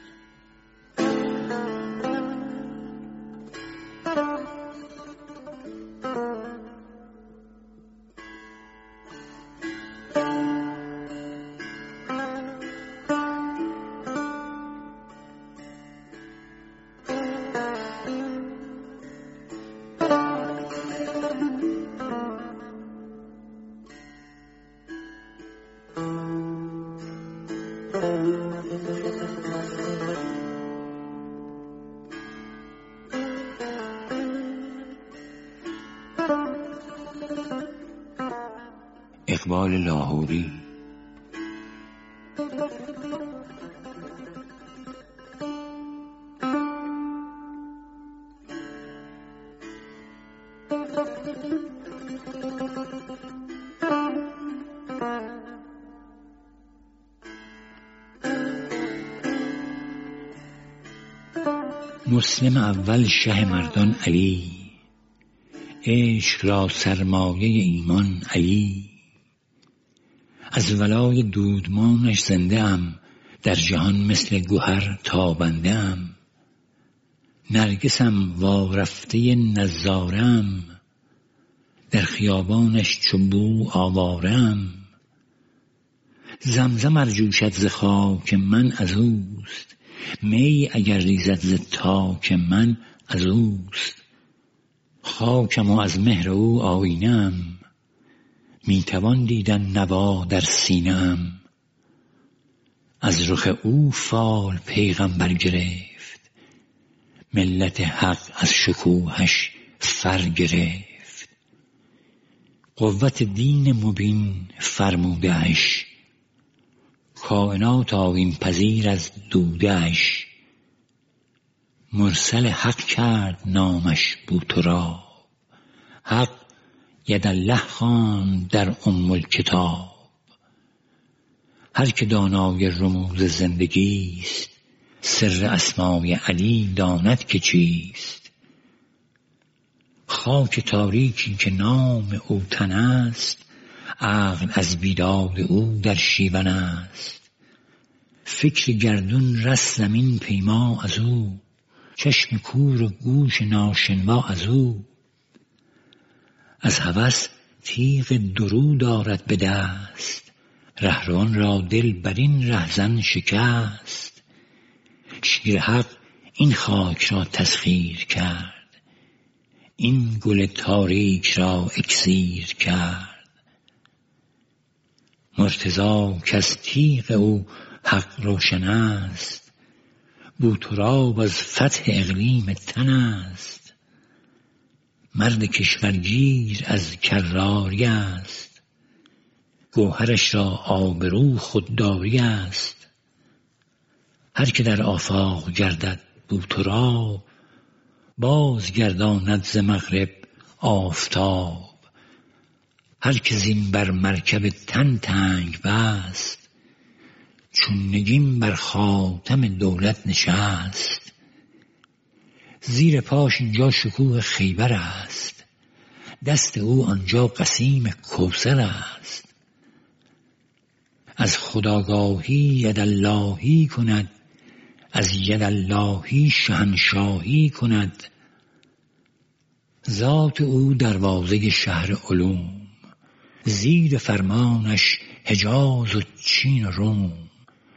اقبال لاهوری. مسلم اول شه مردان علی، عشق را سرمایه ایمان علی. از ولای دودمانش زنده ام، در جهان مثل گوهر تابنده ام. نرگسم وارفته نظارم، در خیابانش چو بو آوارم. زمزم ار جوشد ز خاک من از اوست، می اگر ریزد ز تاک من از اوست. خاکم و از مهر او آینم، می توان دیدن نوا در سینه‌ام. از رخ او فال پیغمبر گرفت، ملت حق از شکوهش فر گرفت. قوت دین مبین فرموده‌اش، کائنات آیین پذیر از دوده‌اش. مرسل حق کرد نامش بوتراب، حق یدالله خواند در ام الکتاب. هر که دانای رموز زندگی است، سر اسمای علی داند که چیست. خاک تاریکی که نام او تن است، عقل از بیداد او در شیون است. فکر گردون رست زمین پیما از او، چشم کور و گوش ناشنوا از او. از هوس تیغ درود آرد به دست، رهروان را دل بر این رهزن شکست. شیر حق این خاک را تسخیر کرد، این گل تاریک را اکسیر کرد. مرتضی کز تیغ او حق روشن است، بوتراب از فتح اقلیم تن است. مرد کشورگیر از کراری است، گوهرش را آبرو خودداری است. هر که در آفاق گردد بوتراب، باز گرداند ز مغرب آفتاب. هر که زین بر مرکب تن تنگ بست، چون نگین بر خاتم دولت نشست. زیر پاش اینجا شکوه خیبر است، دست او آنجا قسیم کوثر است. از خودآگاهی یداللهی کند، از یداللهی شهنشاهی کند. ذات او دروازه شهر علوم، زیر فرمانش حجاز و چین و روم.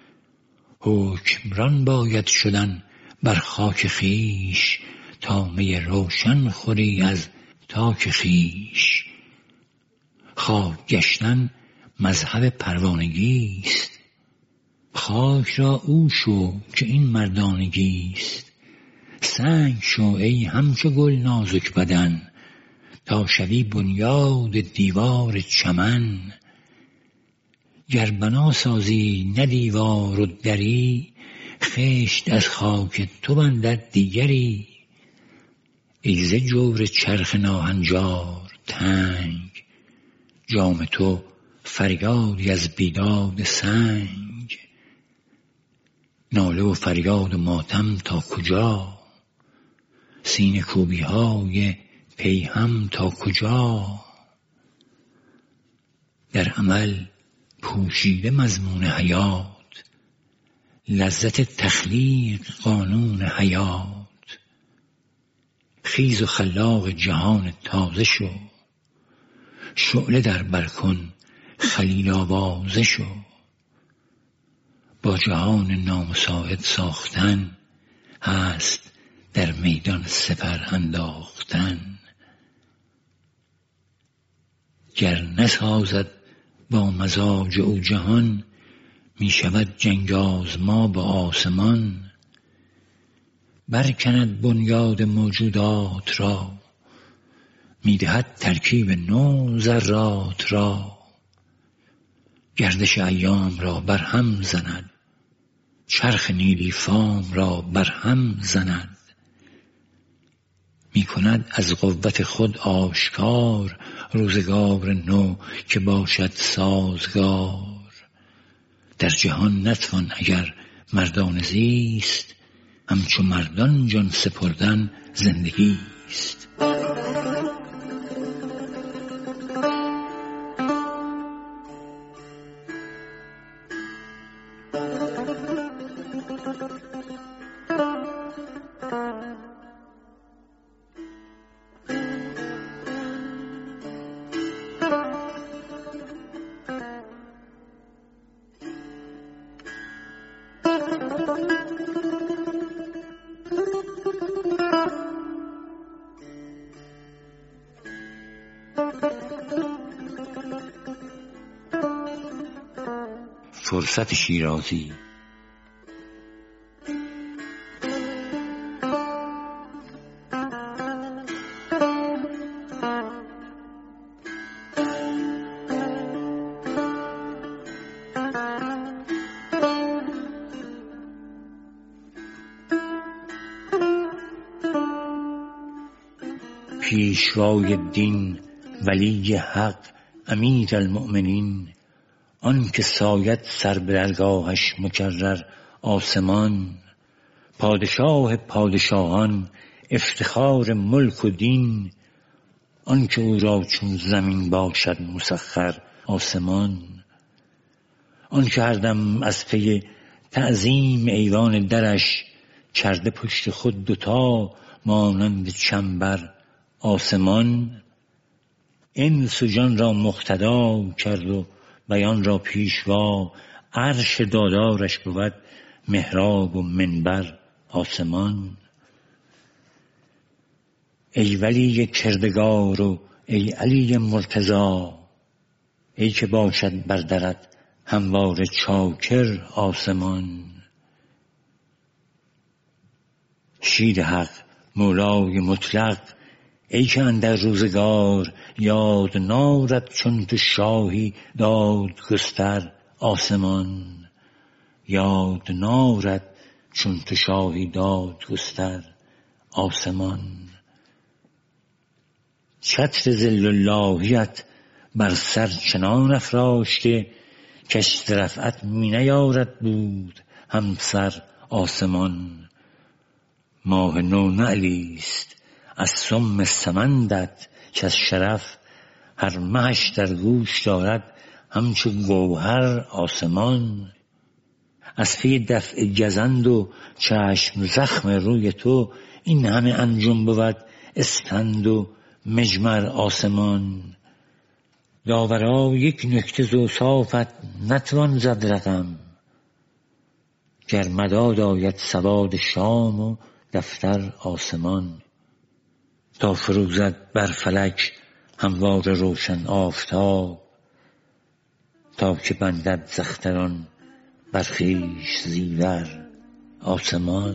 حکمران باید شدن بر خاک خویش، تا می روشن خوری از تاک خویش. خاک گشتن مذهب پروانگی است، خاک را او شو که این مردانگی است. سنگ شو ای همچو گل نازک بدن، تا شوی بنیاد دیوار چمن. گر بنا سازی نه دیوار و دری، خشت از خاک تو بندد دیگری. ای ز جور چرخ ناهنجار تنگ، جام تو فریادی از بیداد سنگ. ناله و فریاد و ماتم تا کجا، سینه کوبی های پیهم تا کجا. در عمل پوشیده مضمون حیات، لذت تخلیق قانون حیات. خیز و خلاق جهان تازه شو، شعله در بر کن خلیل آوازه شو. با جهان نامساعد ساختن، هست در میدان سپر انداختن. گر نسازد با مزاج او جهان، می شود جنگ آزما با آسمان. برکند بنیاد موجودات را، می دهد ترکیب نو ذرات را. گردش ایام را برهم زند، چرخ نیلی فام را برهم زند. می کند از قوت خود آشکار، روزگار نو که باشد سازگار. در جهان نتوان اگر مردان زیست، همچو مردان جان سپردن زندگی است. فرصت شیرازی. پیشوای دین ولی حق امیر المؤمنین، آن که ساید سر به درگاهش مکرر آسمان. پادشاه پادشاهان، افتخار ملک و دین، آنکه او را چون زمین باشد مسخر آسمان. آنکه هر دم از پی تعظیم ایوان درش، کرده پشت خود دوتا مانند چنبر آسمان. انس و جان را مقتدا کرد و بیان را پیشوا، عرش دادارش بود محراب و منبر آسمان. ای ولی کردگار و ای علی مرتضا، ای که باشد بر درت همواره چاکر آسمان. شیر حق مولای مطلق، ای که اندر روزگار یاد نارد چون تو شاهی دادگستر آسمان. یاد نارد چون تو شاهی دادگستر آسمان. چتر ذل اللهیت بر سر چنان افراشته، کش ز رفعت می نیارد بود همسر آسمان. ماه نو نعلیست از سم سمندت، کز شرف هر مهش در گوش دارد همچو گوهر آسمان. از پی دفع گزند و چشم زخم روی تو، این همه انجم بود اسفند و مجمر آسمان. داورا یک نکته ز اوصافت نتوان زد رقم، گر مداد آید سواد شام و دفتر آسمان. تا فروزد بر فلک همواره روشن آفتاب، تا که بندد ز اختران بر خویش زیور آسمان.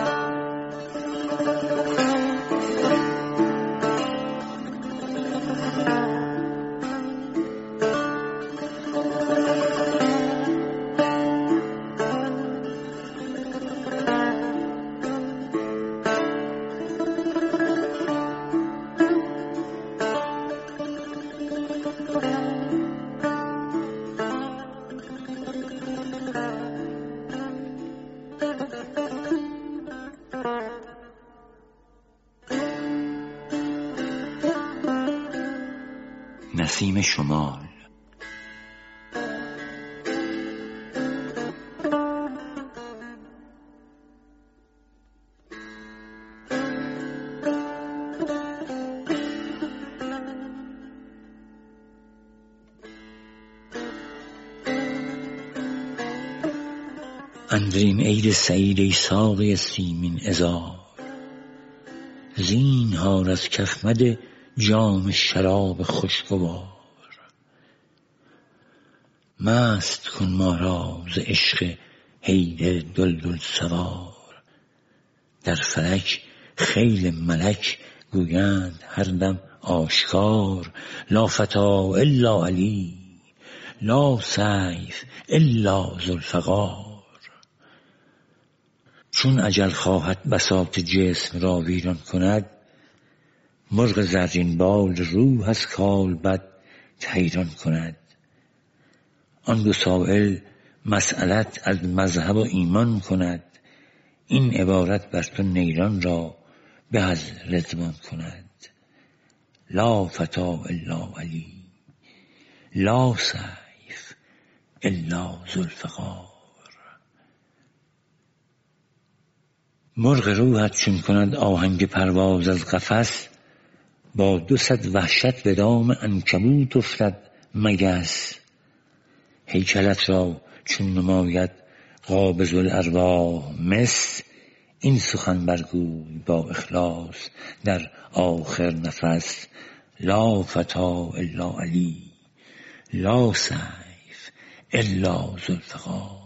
نسیم شمال. اندرین عید سعید ای ساقی سیمین عذار، زینهار از کف مده جام شراب خوشگوار. مست کن ما را ز عشق حیدر دلدل سوار. در فلک خیل ملک گویند هر دم آشکار، لا فتی الا علی، لا سیف الا ذوالفقار. چون اجل خواهد بساط جسم را ویران کند، مرغ زرین بال روح از کالبد حیران کند. آن دو سایل مسئلت از مذهب و ایمان کند، این عبارت بر تو نیران را به از رضوان کند. لا فتی الا علی، لا سیف الا ذوالفقار. مرغ روحت چون کند آهنگ پرواز از قفس، با 200 وحشت به دام عنکبوت افتد مگس. هیکلت را چون نماید قابض الارواح مس، این سخن برگوی با اخلاص در آخر نفس. لا فتی الا علی، لا سیف الا ذوالفقار.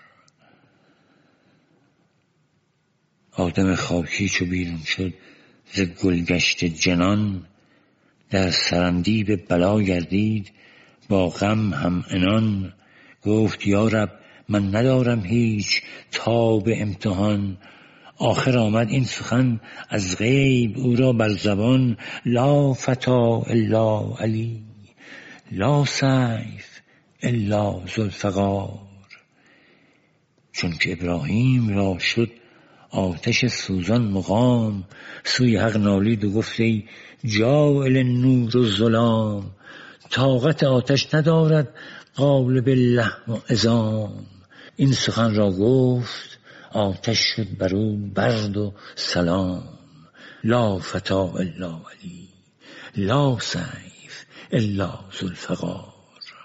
آدم خاکی چو بیرون شد ز گلگشت جنان، در سرندیب بلا گردید با غم هم عنان. گفت یا رب من ندارم هیچ تاب امتحان، آخر آمد این سخن از غیب او را بر زبان. لا فتی الا علی، لا سیف الا ذوالفقار. چون که ابراهیم را شد آتش سوزان مقام سوی حق نالید و گفت ای جاعل نور و ظلام، طاقت آتش ندارد قالب لحم و عظام. این سخن را گفت آتش شد بر او برد و سلام. لا فتا الا علی، لا سیف الا ذوالفقار.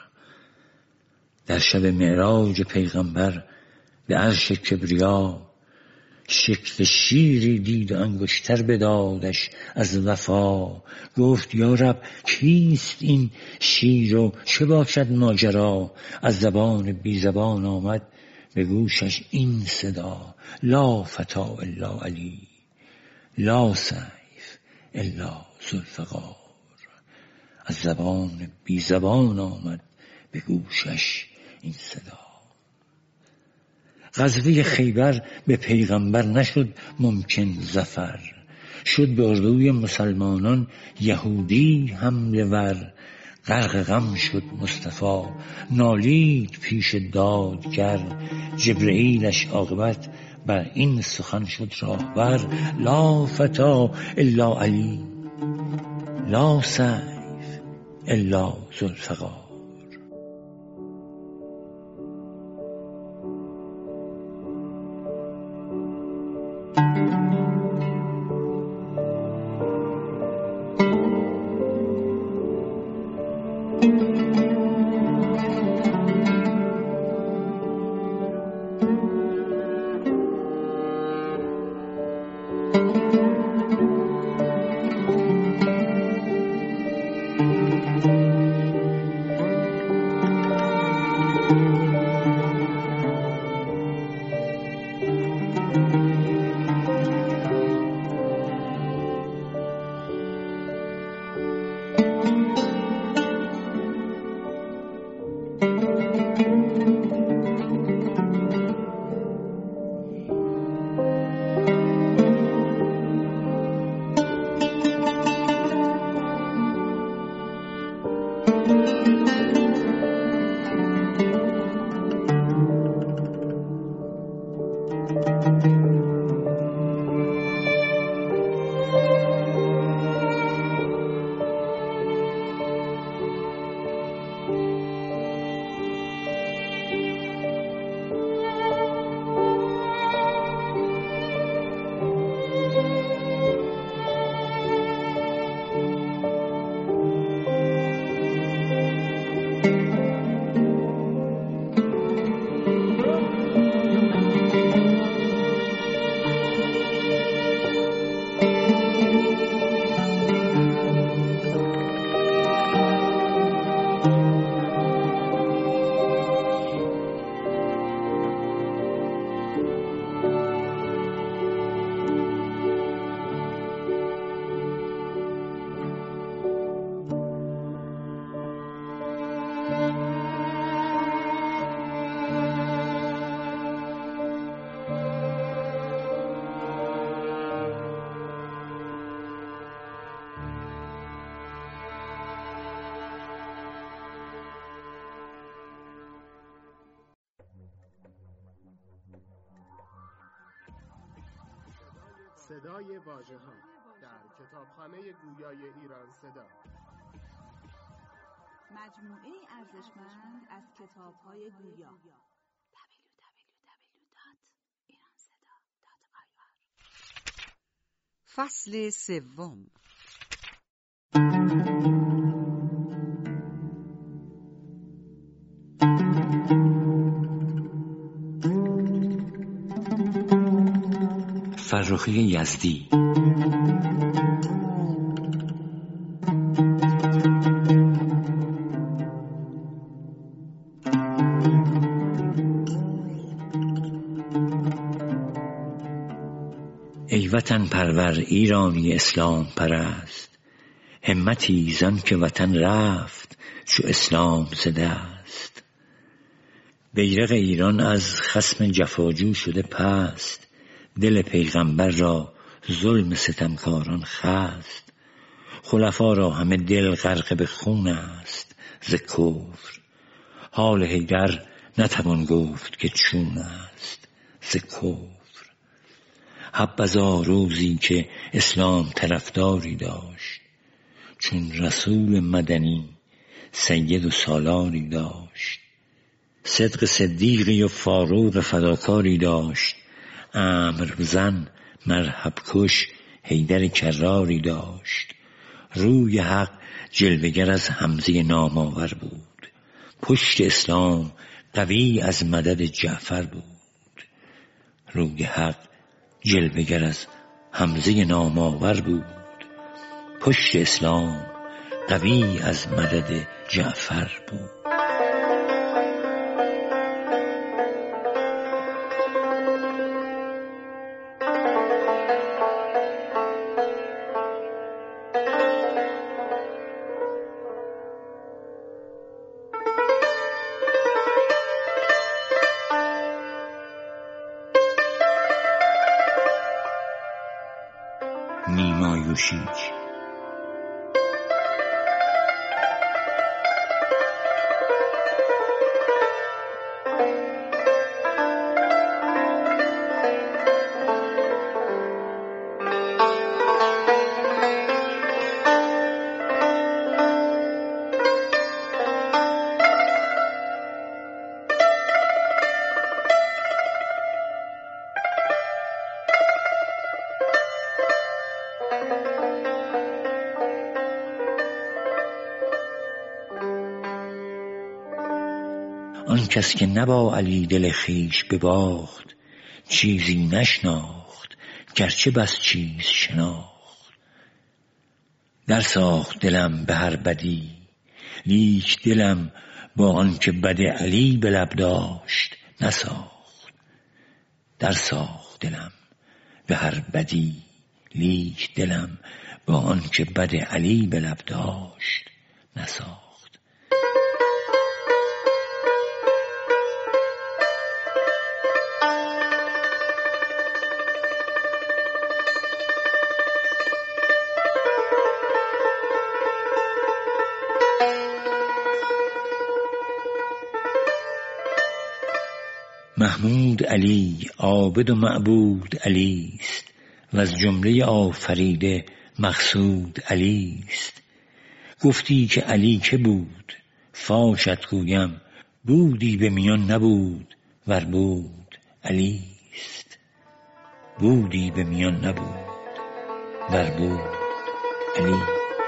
در شب معراج پیغمبر به عرش کبریا، شکل شیری دید و انگشتر بدادش از وفا. گفت یا رب کیست این شیر و چه باشد ماجرا؟ از زبان بی زبان آمد به گوشش این صدا: لا فتا الا علی، لا سیف الا ذوالفقار. از زبان بی زبان آمد به گوشش این صدا. غزوه خیبر به پیغمبر نشد ممکن ظفر، شد به اردوی مسلمانان یهودی حمله ور. غرق غم شد مصطفی، نالید پیش دادگر. جبرئیلش عاقبت بر این سخن شد راهبر: لا فتا الا علی، لا سیف الا ذوالفقار. صدای واژه‌ها در کتابخانه گویای ایران صدا. مجموعه ارزشمند از کتاب‌های گویا. www.iranseda.ir فصل سوم. فرخی یزدی. ای وطن پرور ایرانی اسلام پرست، همتی زن که وطن رفت چو اسلام ز دست. بیرق ایران از خصم جفاجو شده پست، دل پیغمبر را ظلم ستمکاران خست. خلفا را همه دل غرق به خون است ز کفر، حال حیدر نتوان گفت که چون است ز کفر. حبذا روزی که اسلام طرفداری داشت، چون رسول مدنی سید و سالاری داشت. صدق صدیقی و فاروق فداکاری داشت، امر زن مرحب کش حیدر کراری داشت. روی حق جلوگر از حمزه نامآور بود، پشت اسلام قوی از مدد جعفر بود. روی حق جلوگر از حمزه نامآور بود، پشت اسلام قوی از مدد جعفر بود. نیمایوشیج آن کس که نبا علی دل خویش بباخت، چیزی نشناخت گرچه بس چیز شناخت. در ساخت دلم به هر بدی، لیک دلم با آن که بد علی به لب داشت نساخت. در ساخت دلم به هر بدی، لیک دلم با آن که بد علی به لب داشت نساخت. محمود علی عابد و معبود علی است، و از جمله آفریده مقصود علی است. گفتی که علی که بود، فاشت گویم بودی به میان نبود، ور بود علی است. بودی به میان نبود، ور بود علی.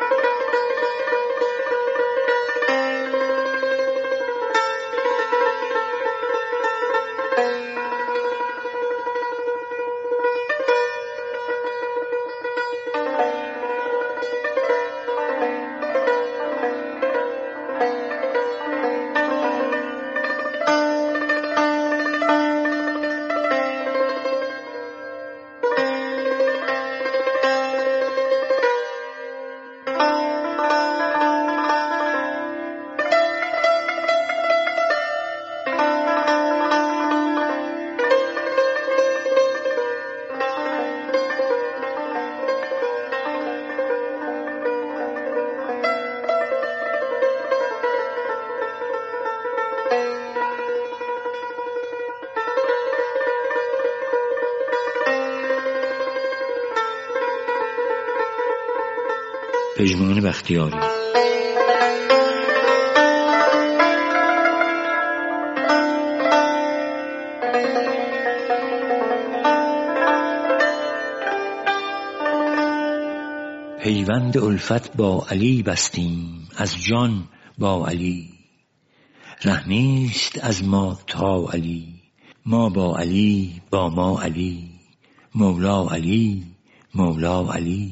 پژمان بختیاری. پیوند الفت با علی بستیم، از جان با علی. ره نیست از ما تا علی، ما با علی با ما علی. مولا علی مولا علی.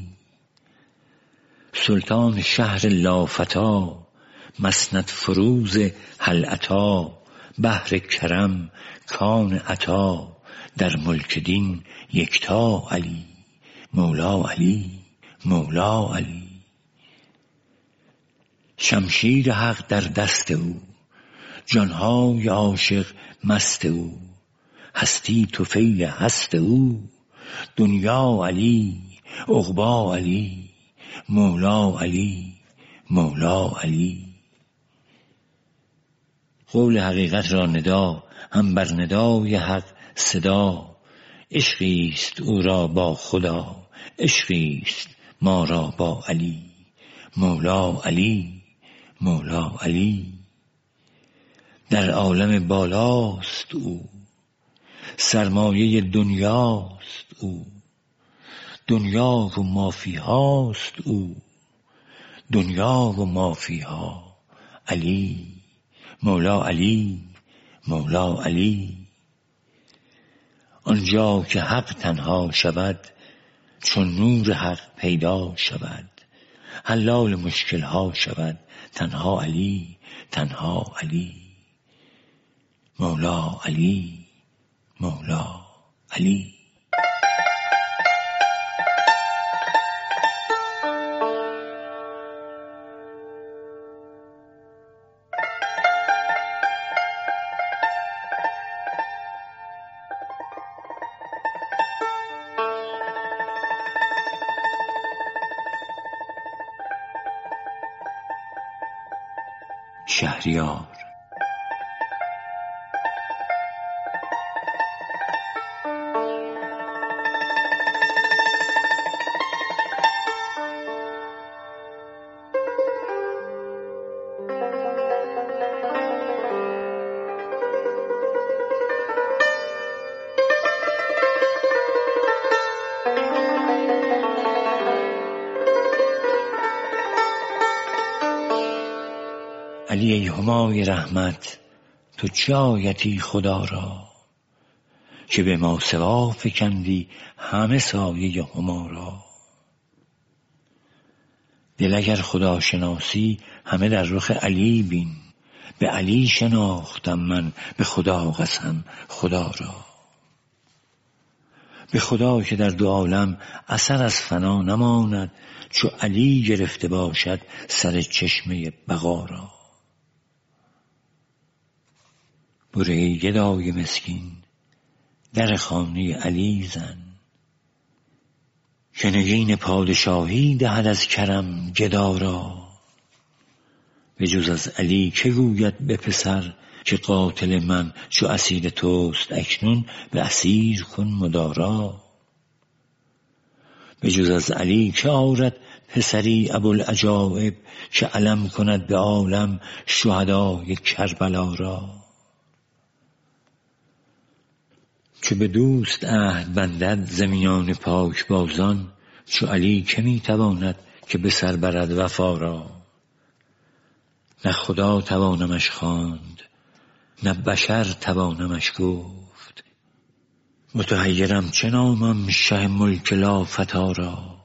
سلطان شهر لافتا، مسند فروز هل اتی. بحر کرم کان عطا، در ملک دین یکتا علی. مولا علی مولا علی. شمشیر حق در دست او، جانهای عاشق مست او. هستی طفیل هست او، دنیا علی عقبی علی. مولا علی مولا علی. قول حقیقت را ندا، هم بر ندای حق صدا. عشقیست او را با خدا، عشقیست ما را با علی. مولا علی، مولا علی. در عالم بالاست او، سرمایه دنیاست او. دنیا و ما فیهاست او، دنیا و ما فیها. علی، مولا علی، مولا علی. آنجا که حق تنها شود، چون نور حق پیدا شود. حلال مشکل ها شود، تنها علی، تنها علی. مولا علی، مولا علی. شهریار. علی ای همای رحمت، تو چه آیتی خدا را، که به ما سوا فکندی همه سایه هما را. دل اگر خدا شناسی همه در رخ علی بین، به علی شناختم من به خدا قسم خدا را. به خدا که در دو عالم اثر از فنا نماند، چو علی گرفته باشد سر چشمه بقا را. برو ای گدای مسکین در خانه علی زن، که نگین پادشاهی دهد از کرم گدا را. به جز از علی که گوید به پسر، که قاتل من چو اسیر توست اکنون به اسیر کن مدارا. به جز از علی که آرد پسری ابوالعجایب، که علم کند به عالم شهدای کربلا را. چو به دوست عهد بندد ز میان پاکبازان، چو علی که می تواند که به سر برد وفا را. نه خدا توانمش خواند، نه بشر توانمش گفت، متحیرم چه نامم شه ملک لافتی را.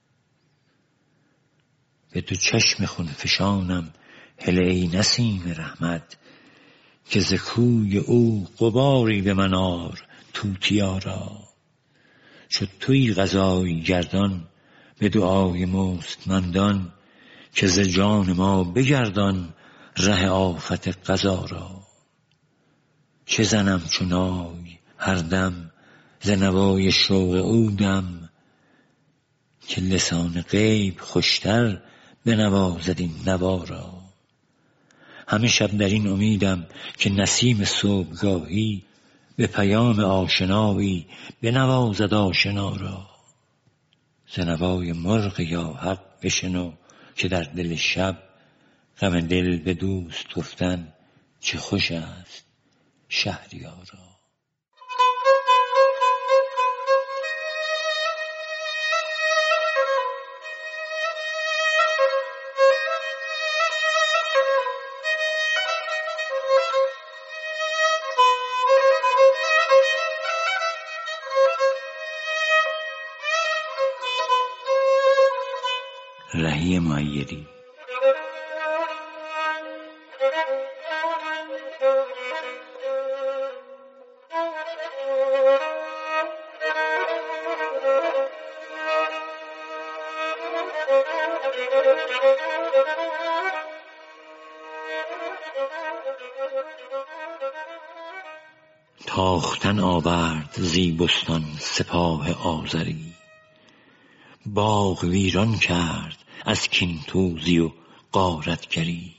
به دو چشم خون فشانم هله ای نسیم رحمت، که ز کوی او غباری به من آر توتیا را. چو تویی قضای گردان به دعای مستمندان، که ز جان ما بگردان ره آفت قضا را. چه زنم چو نای هر دم ز نوای شوق عودم، که لسان غیب خوشتر بنوازد این نوا را. همه شب در این امیدم که نسیم صبحگاهی، به پیام آشنایی بنوازد آشنا را. ز نوای مرغ یا حق بشنو که در دل شب، غم دل به دوست گفتن چه خوش است شهریارا. رهی مؤیدی. تاختن آورد زیبستان سپاه آذری، باغ ویران کرد از کین توزی و غارتگری.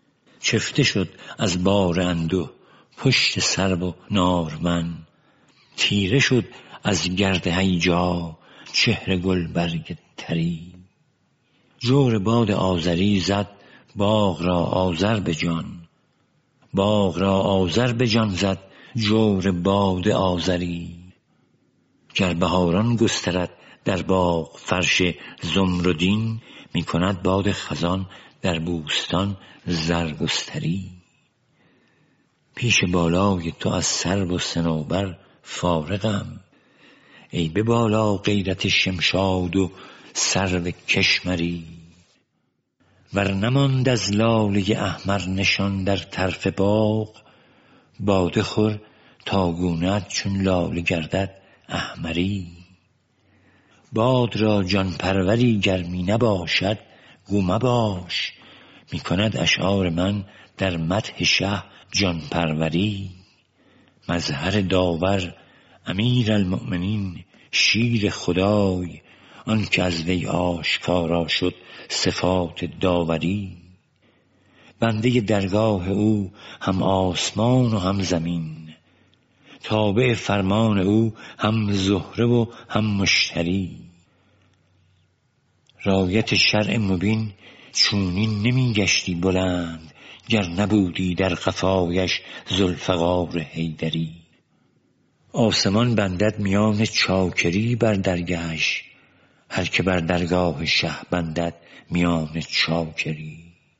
چفته شد از بار انده پشت سرو و نارمن، تیره شد از گرد هیجا چهره گل برگ تری. جور باد آذری زد باغ را آذر به جان، باغ را آذر به جان زد جور باد آذری. گر بهاران گسترد در باغ فرش زمردین، می کند باد خزان در بوستان زرگستری. پیش بالای تو از سرو و صنوبر فارغم، ای به بالا غیرت شمشاد و سرو کشمری. ور نماند از لاله احمر نشان در طرف باغ، باده خور تا گونه‌ات چون لاله گردد احمری. باد را جان پروری گر می نباشد گو مباش، می کند اشعار من در مدح شه جان پروری. مظهر داور امیرالمؤمنین شیر خدای، آن که از وی آشکارا شد صفات داوری. بنده درگاه او هم آسمان و هم زمین، تابع فرمان او هم زهره و هم مشتری. رایت شرع مبین چونین نمی گشتی بلند، گر نبودی در قفایش ذوالفقار حیدری. آسمان بندد میان چاکری بر درگهش، هر که بر درگاه شه بندد میان چاکری.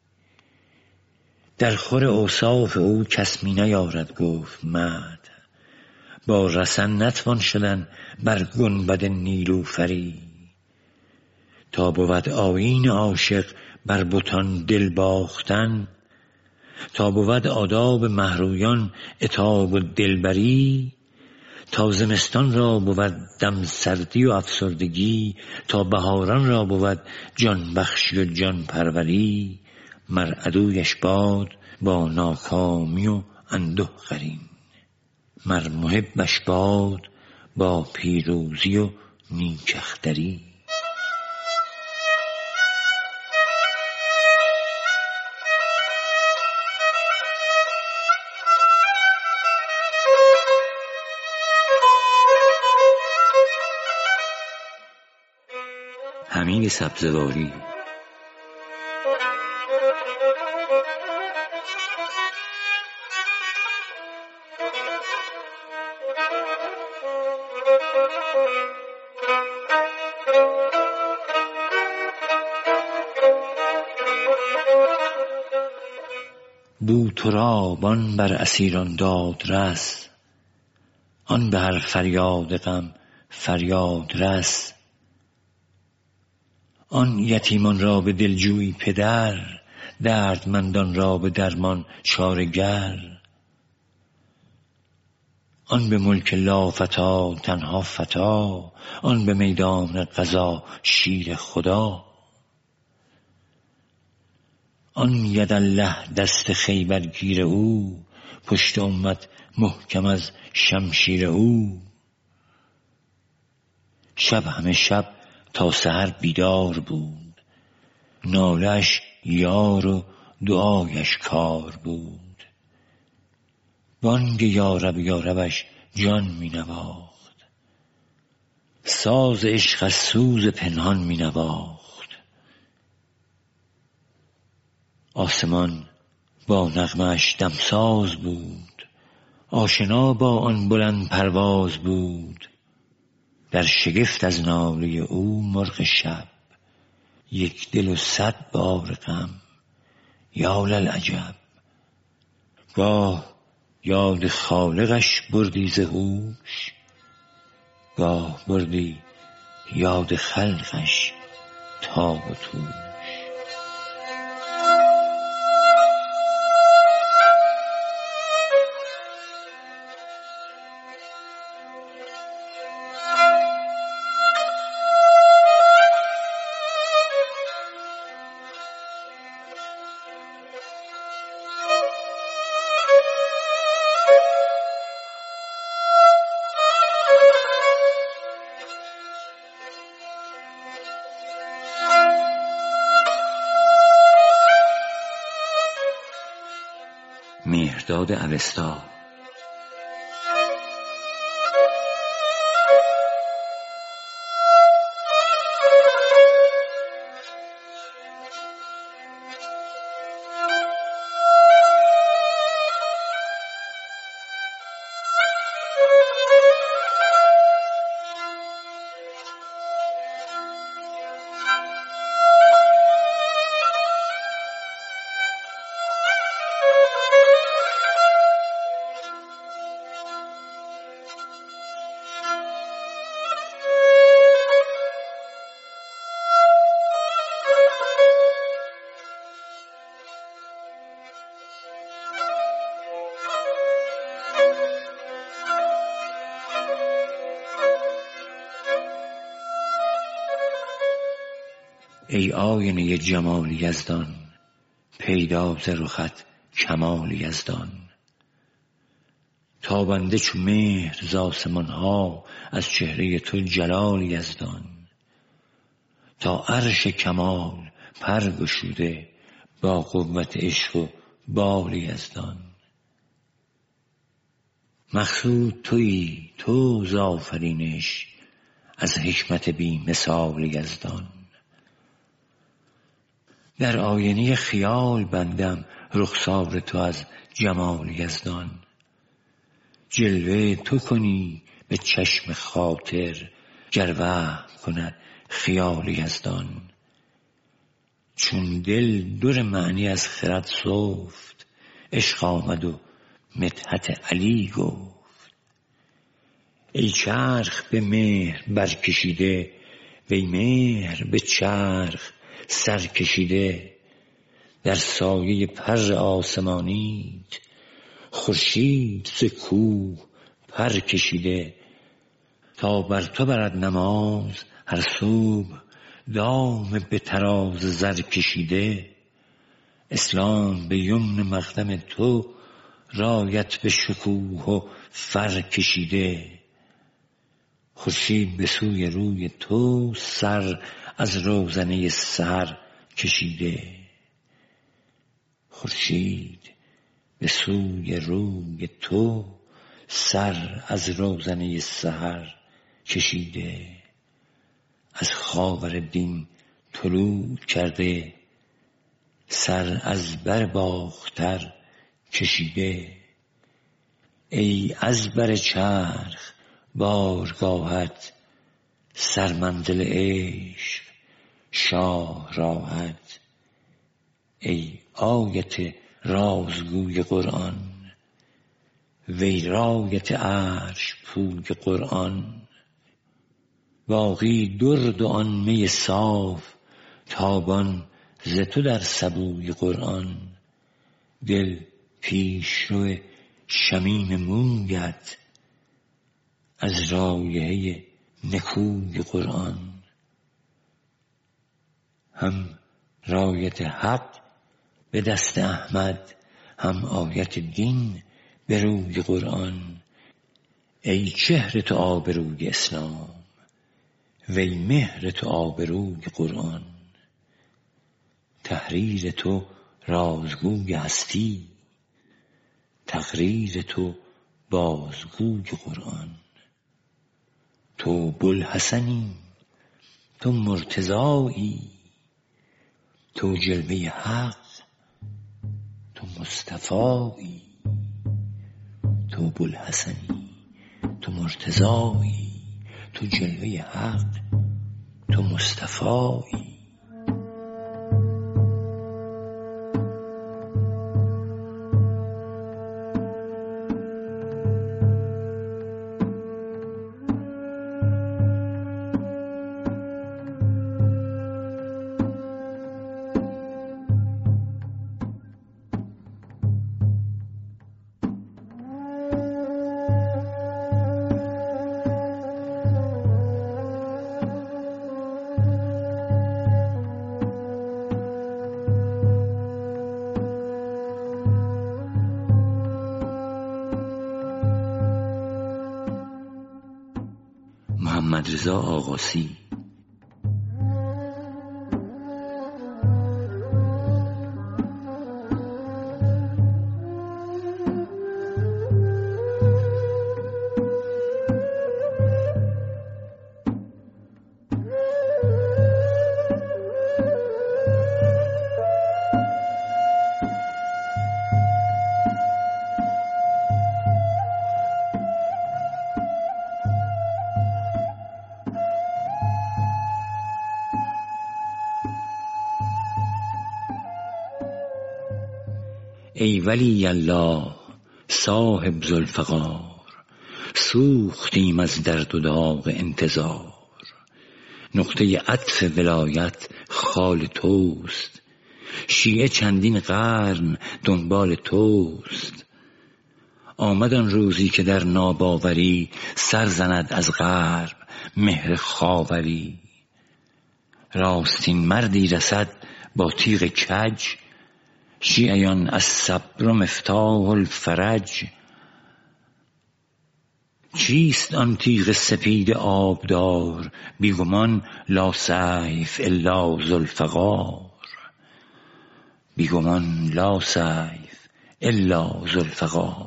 در خور اوصاف او کس می نیارد گفت مدح، با رسن نتوان شدن بر گنبد نیلوفری. تا بود آیین عاشق بر بتان دل باختن، تا بود آداب مهرویان عتاب و دلبری. تا زمستان را بود دم سردی و افسردگی، تا بهاران را بود جان بخشی و جان پروری. مر عدویش باد با ناکامی و انده قرین، مر محبش باد با پیروزی و نیک اختری. حمید سبزواری. بو ترابان بر اسیران دادرس، آن به هر فریاد غم فریاد رس. آن یتیمان را به دلجویی پدر، دردمندان را به درمان چاره‌گر. آن به ملک لافتی تنها فتی، آن به میدان غزا شیر خدا. آن یدالله دست خیبرگیر او، پشت امت محکم از شمشیر او. شب همه شب تا سحر بیدار بود، ناله‌اش یار و دعایش کار بود. بانگ یارب یاربش جان می نواخت، ساز عشق از سوز پنهان می نواخت. آسمان با نغمه‌اش دمساز بود، آشنا با آن بلند پرواز بود. در شگفت از ناله او مرغ شب، یک دل و 100 بار غم یا للعجب. گاه یاد خالقش بردی ز هوش، گاه بردی یاد خلقش تاب و توش. مهرداد اوستا. ای آینه جمال یزدان، پیدا ز رخت کمال یزدان. تابنده چو مهر ز آسمان ها، از چهره تو جلال یزدان. تا عرش کمال پر گشوده، با قوت عشق و بال یزدان. مقصود تویی تو ز آفرینش، از حکمت بی مثال یزدان. در آینه خیال بندم رخسار تو از جمال یزدان. جلوه تو کنی به چشم خاطر، گر وهم کند خیال یزدان. چون دل در معنی از خرد سفت، عشق آمد و مدحت علی گفت. ای چرخ به مهر برکشیده، وی مهر به چرخ سر کشیده. در سایه پر آسمانیت، خورشید ز کوه پر کشیده. تا بر تو برد نماز هر صبح، دام به طراز زر کشیده. اسلام به یمن مقدم تو، رایت به شکوه و فر کشیده. خورشید به سوی روی تو، سر از روزنه سحر کشیده. خورشید به سوی روی تو، سر از روزنه سحر کشیده. از خاور دین طلوع کرده، سر از بر باختر کشیده. ای از بر چرخ بارگاهت، سرمنزل عشق شاه راهت. ای آیت رازگوی قرآن، وی رایت عرش پوی قرآن. باقی درد و آن می صاف، تابان ز تو در سبوی قرآن. دل پیشرو شمیم مویت، از رایحه نکوی قرآن. هم رایت حق به دست احمد، هم آیت دین به روی قرآن. ای چهر تو آبروی اسلام، وی مهر تو آبروی قرآن. تحریر تو رازگوی هستی، تقریر تو بازگوی قرآن. تو بوالحسنی تو مرتضایی، تو جلوه حق تو مصطفایی. تو بوالحسنی تو مرتضایی، تو جلوه حق تو مصطفایی. محمدرضا آغاسی. ای ولی الله صاحب ذوالفقار، سوختیم از درد و داغ انتظار. نقطه عطف ولایت خال توست، شیعه چندین قرن دنبال توست. آمد آن روزی که در ناباوری، سر زند از غرب مهر خاوری. راستین مردی رسد با تیغ کج، شیعیان از صبر مفتاح الفرج. چیست آن تیغ سپید آبدار، بیگمان لا سیف الا ذوالفقار. بیگمان لا سیف الا ذوالفقار.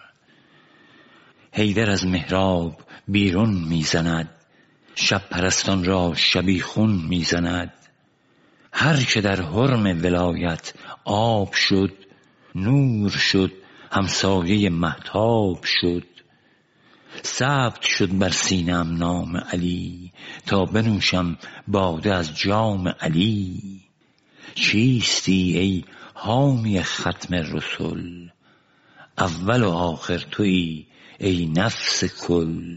حیدر از محراب بیرون میزند، شب پرستان را شبیخون میزند. هر که در حرم ولایت آب شد، نور شد همسایه مهتاب شد. ثبت شد بر سینم نام علی، تا بنوشم باده از جام علی. چیستی ای حامی ختم رسل، اول و آخر تویی ای نفس کل.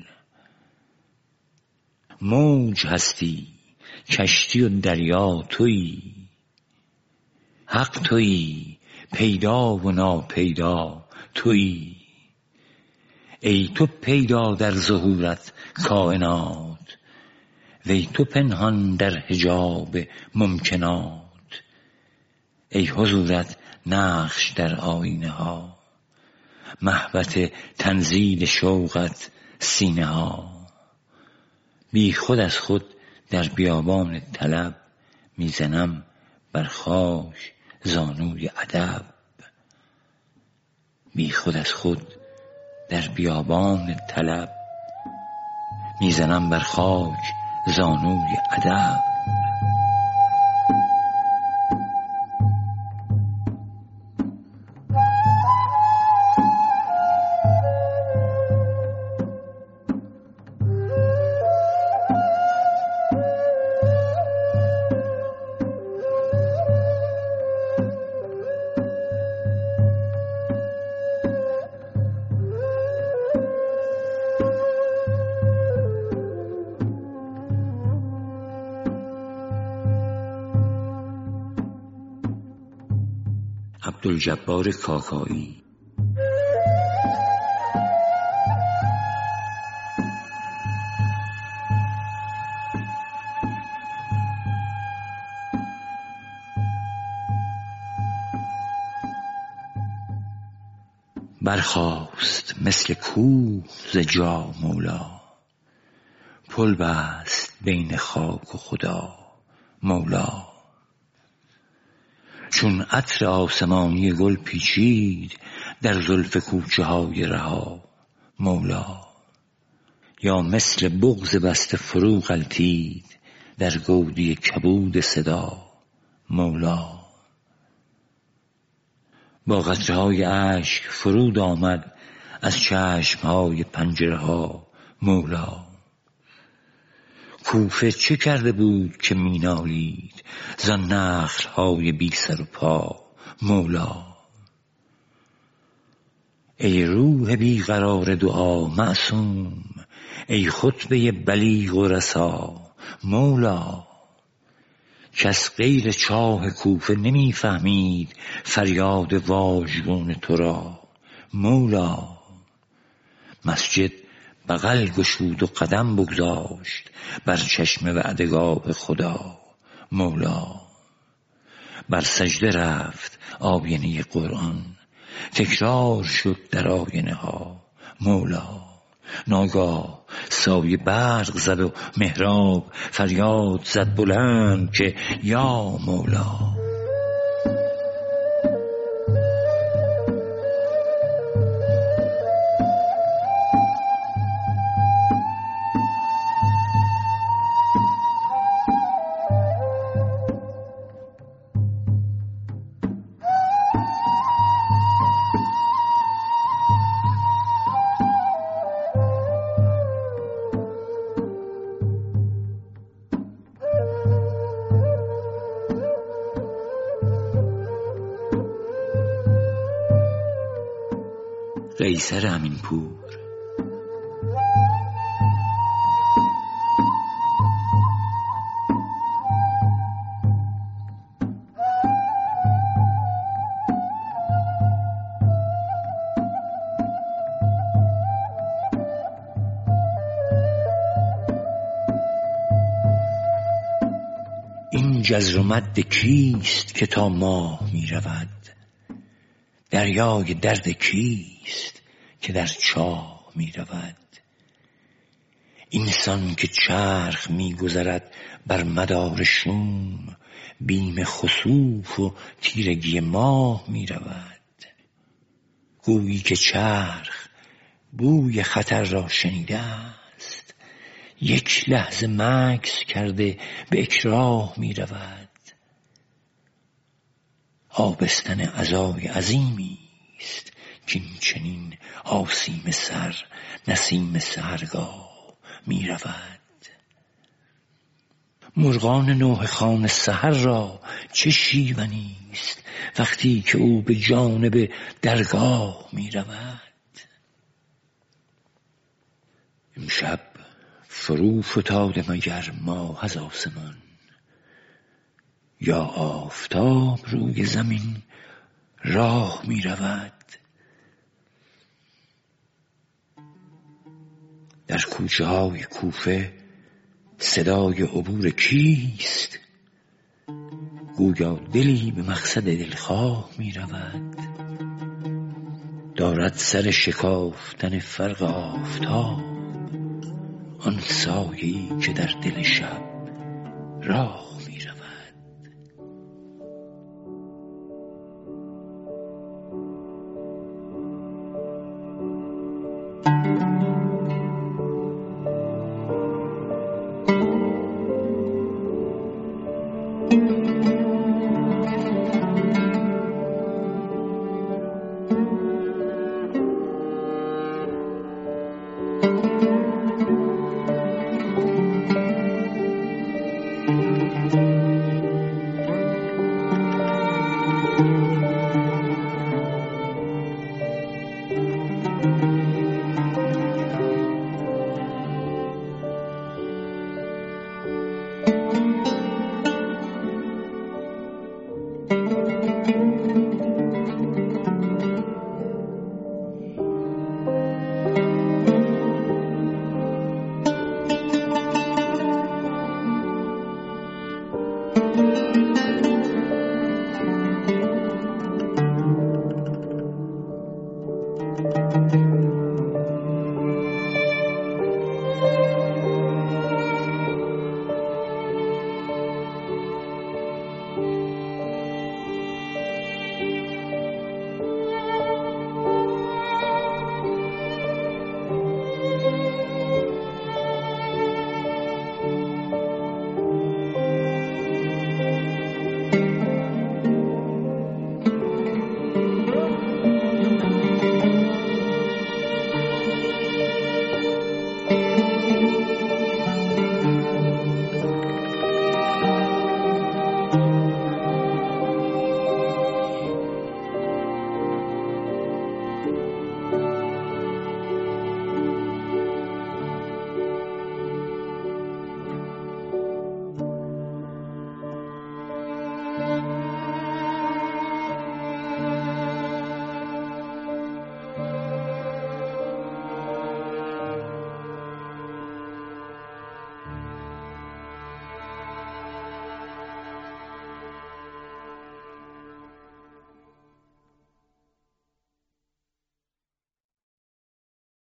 موج هستی کشتی و دریا تویی، حق تویی پیدا و ناپیدا تویی. ای تو پیدا در ظهورت کائنات، وی تو پنهان در حجاب ممکنات. ای حضورت نقش در آینه ها، محبت تنزیل شوقت سینه ها. بی خود از خود در بیابان طلب، میزنم بر خاک زانوی ادب. بی خود از خود در بیابان طلب، میزنم بر خاک زانوی ادب. عبدالجبار کاکایی. برخاست مثل کوه ز جا مولا، پل بست بین خاک و خدا مولا. چون عطر آسمانی گل پیچید، در زلف کوچه های رها مولا. یا مثل بغض بسته فرو غلتید، در گودی کبود صدا مولا. با قطره‌های اشک فرود آمد از چشم‌های پنجره ها مولا. کوفه چه کرده بود که مینالید، زان نخل‌های بی سر و پا مولا. ای روح بی قرار دعا معصوم، ای خطبه بلیغ و رسا مولا. کس غیر چاه کوفه نمیفهمید فریاد واژگون تو را مولا. مسجد بغل گشود و قدم بگذاشت بر چشم وعدگاه خدا مولا. بر سجده رفت آینه قرآن، تکرار شد در آینه ها مولا. ناگاه سایه برق زد و محراب فریاد زد بلند که یا مولا. قیصر امینپور. جزر و مد کیست که تا ماه می رود؟ دریای درد کیست که در چاه می رود؟ اینسان که چرخ می گذرد بر مدار شوم، بیم خسوف و تیرگی ماه می رود. گویی که چرخ بوی خطر را شنیده است، یک لحظه مکث کرده به اکراه می رود. آبستن عزای عظیمی است که این چنین آسیم سر نسیم سحرگاه می رود. مرغان نوحه خوان سحر را چه شیونی است وقتی که او به جانب درگاه می رود. امشب فرو فتاده مگر ماه از آسمان، یا آفتاب روی زمین راه می رود. در کوچه های کوفه صدای عبور کیست؟ گویا دلی به مقصد دلخواه می رود. دارد سر شکافتن فرق آفتاب آن سایه‌ای که در دل شب راه می رود.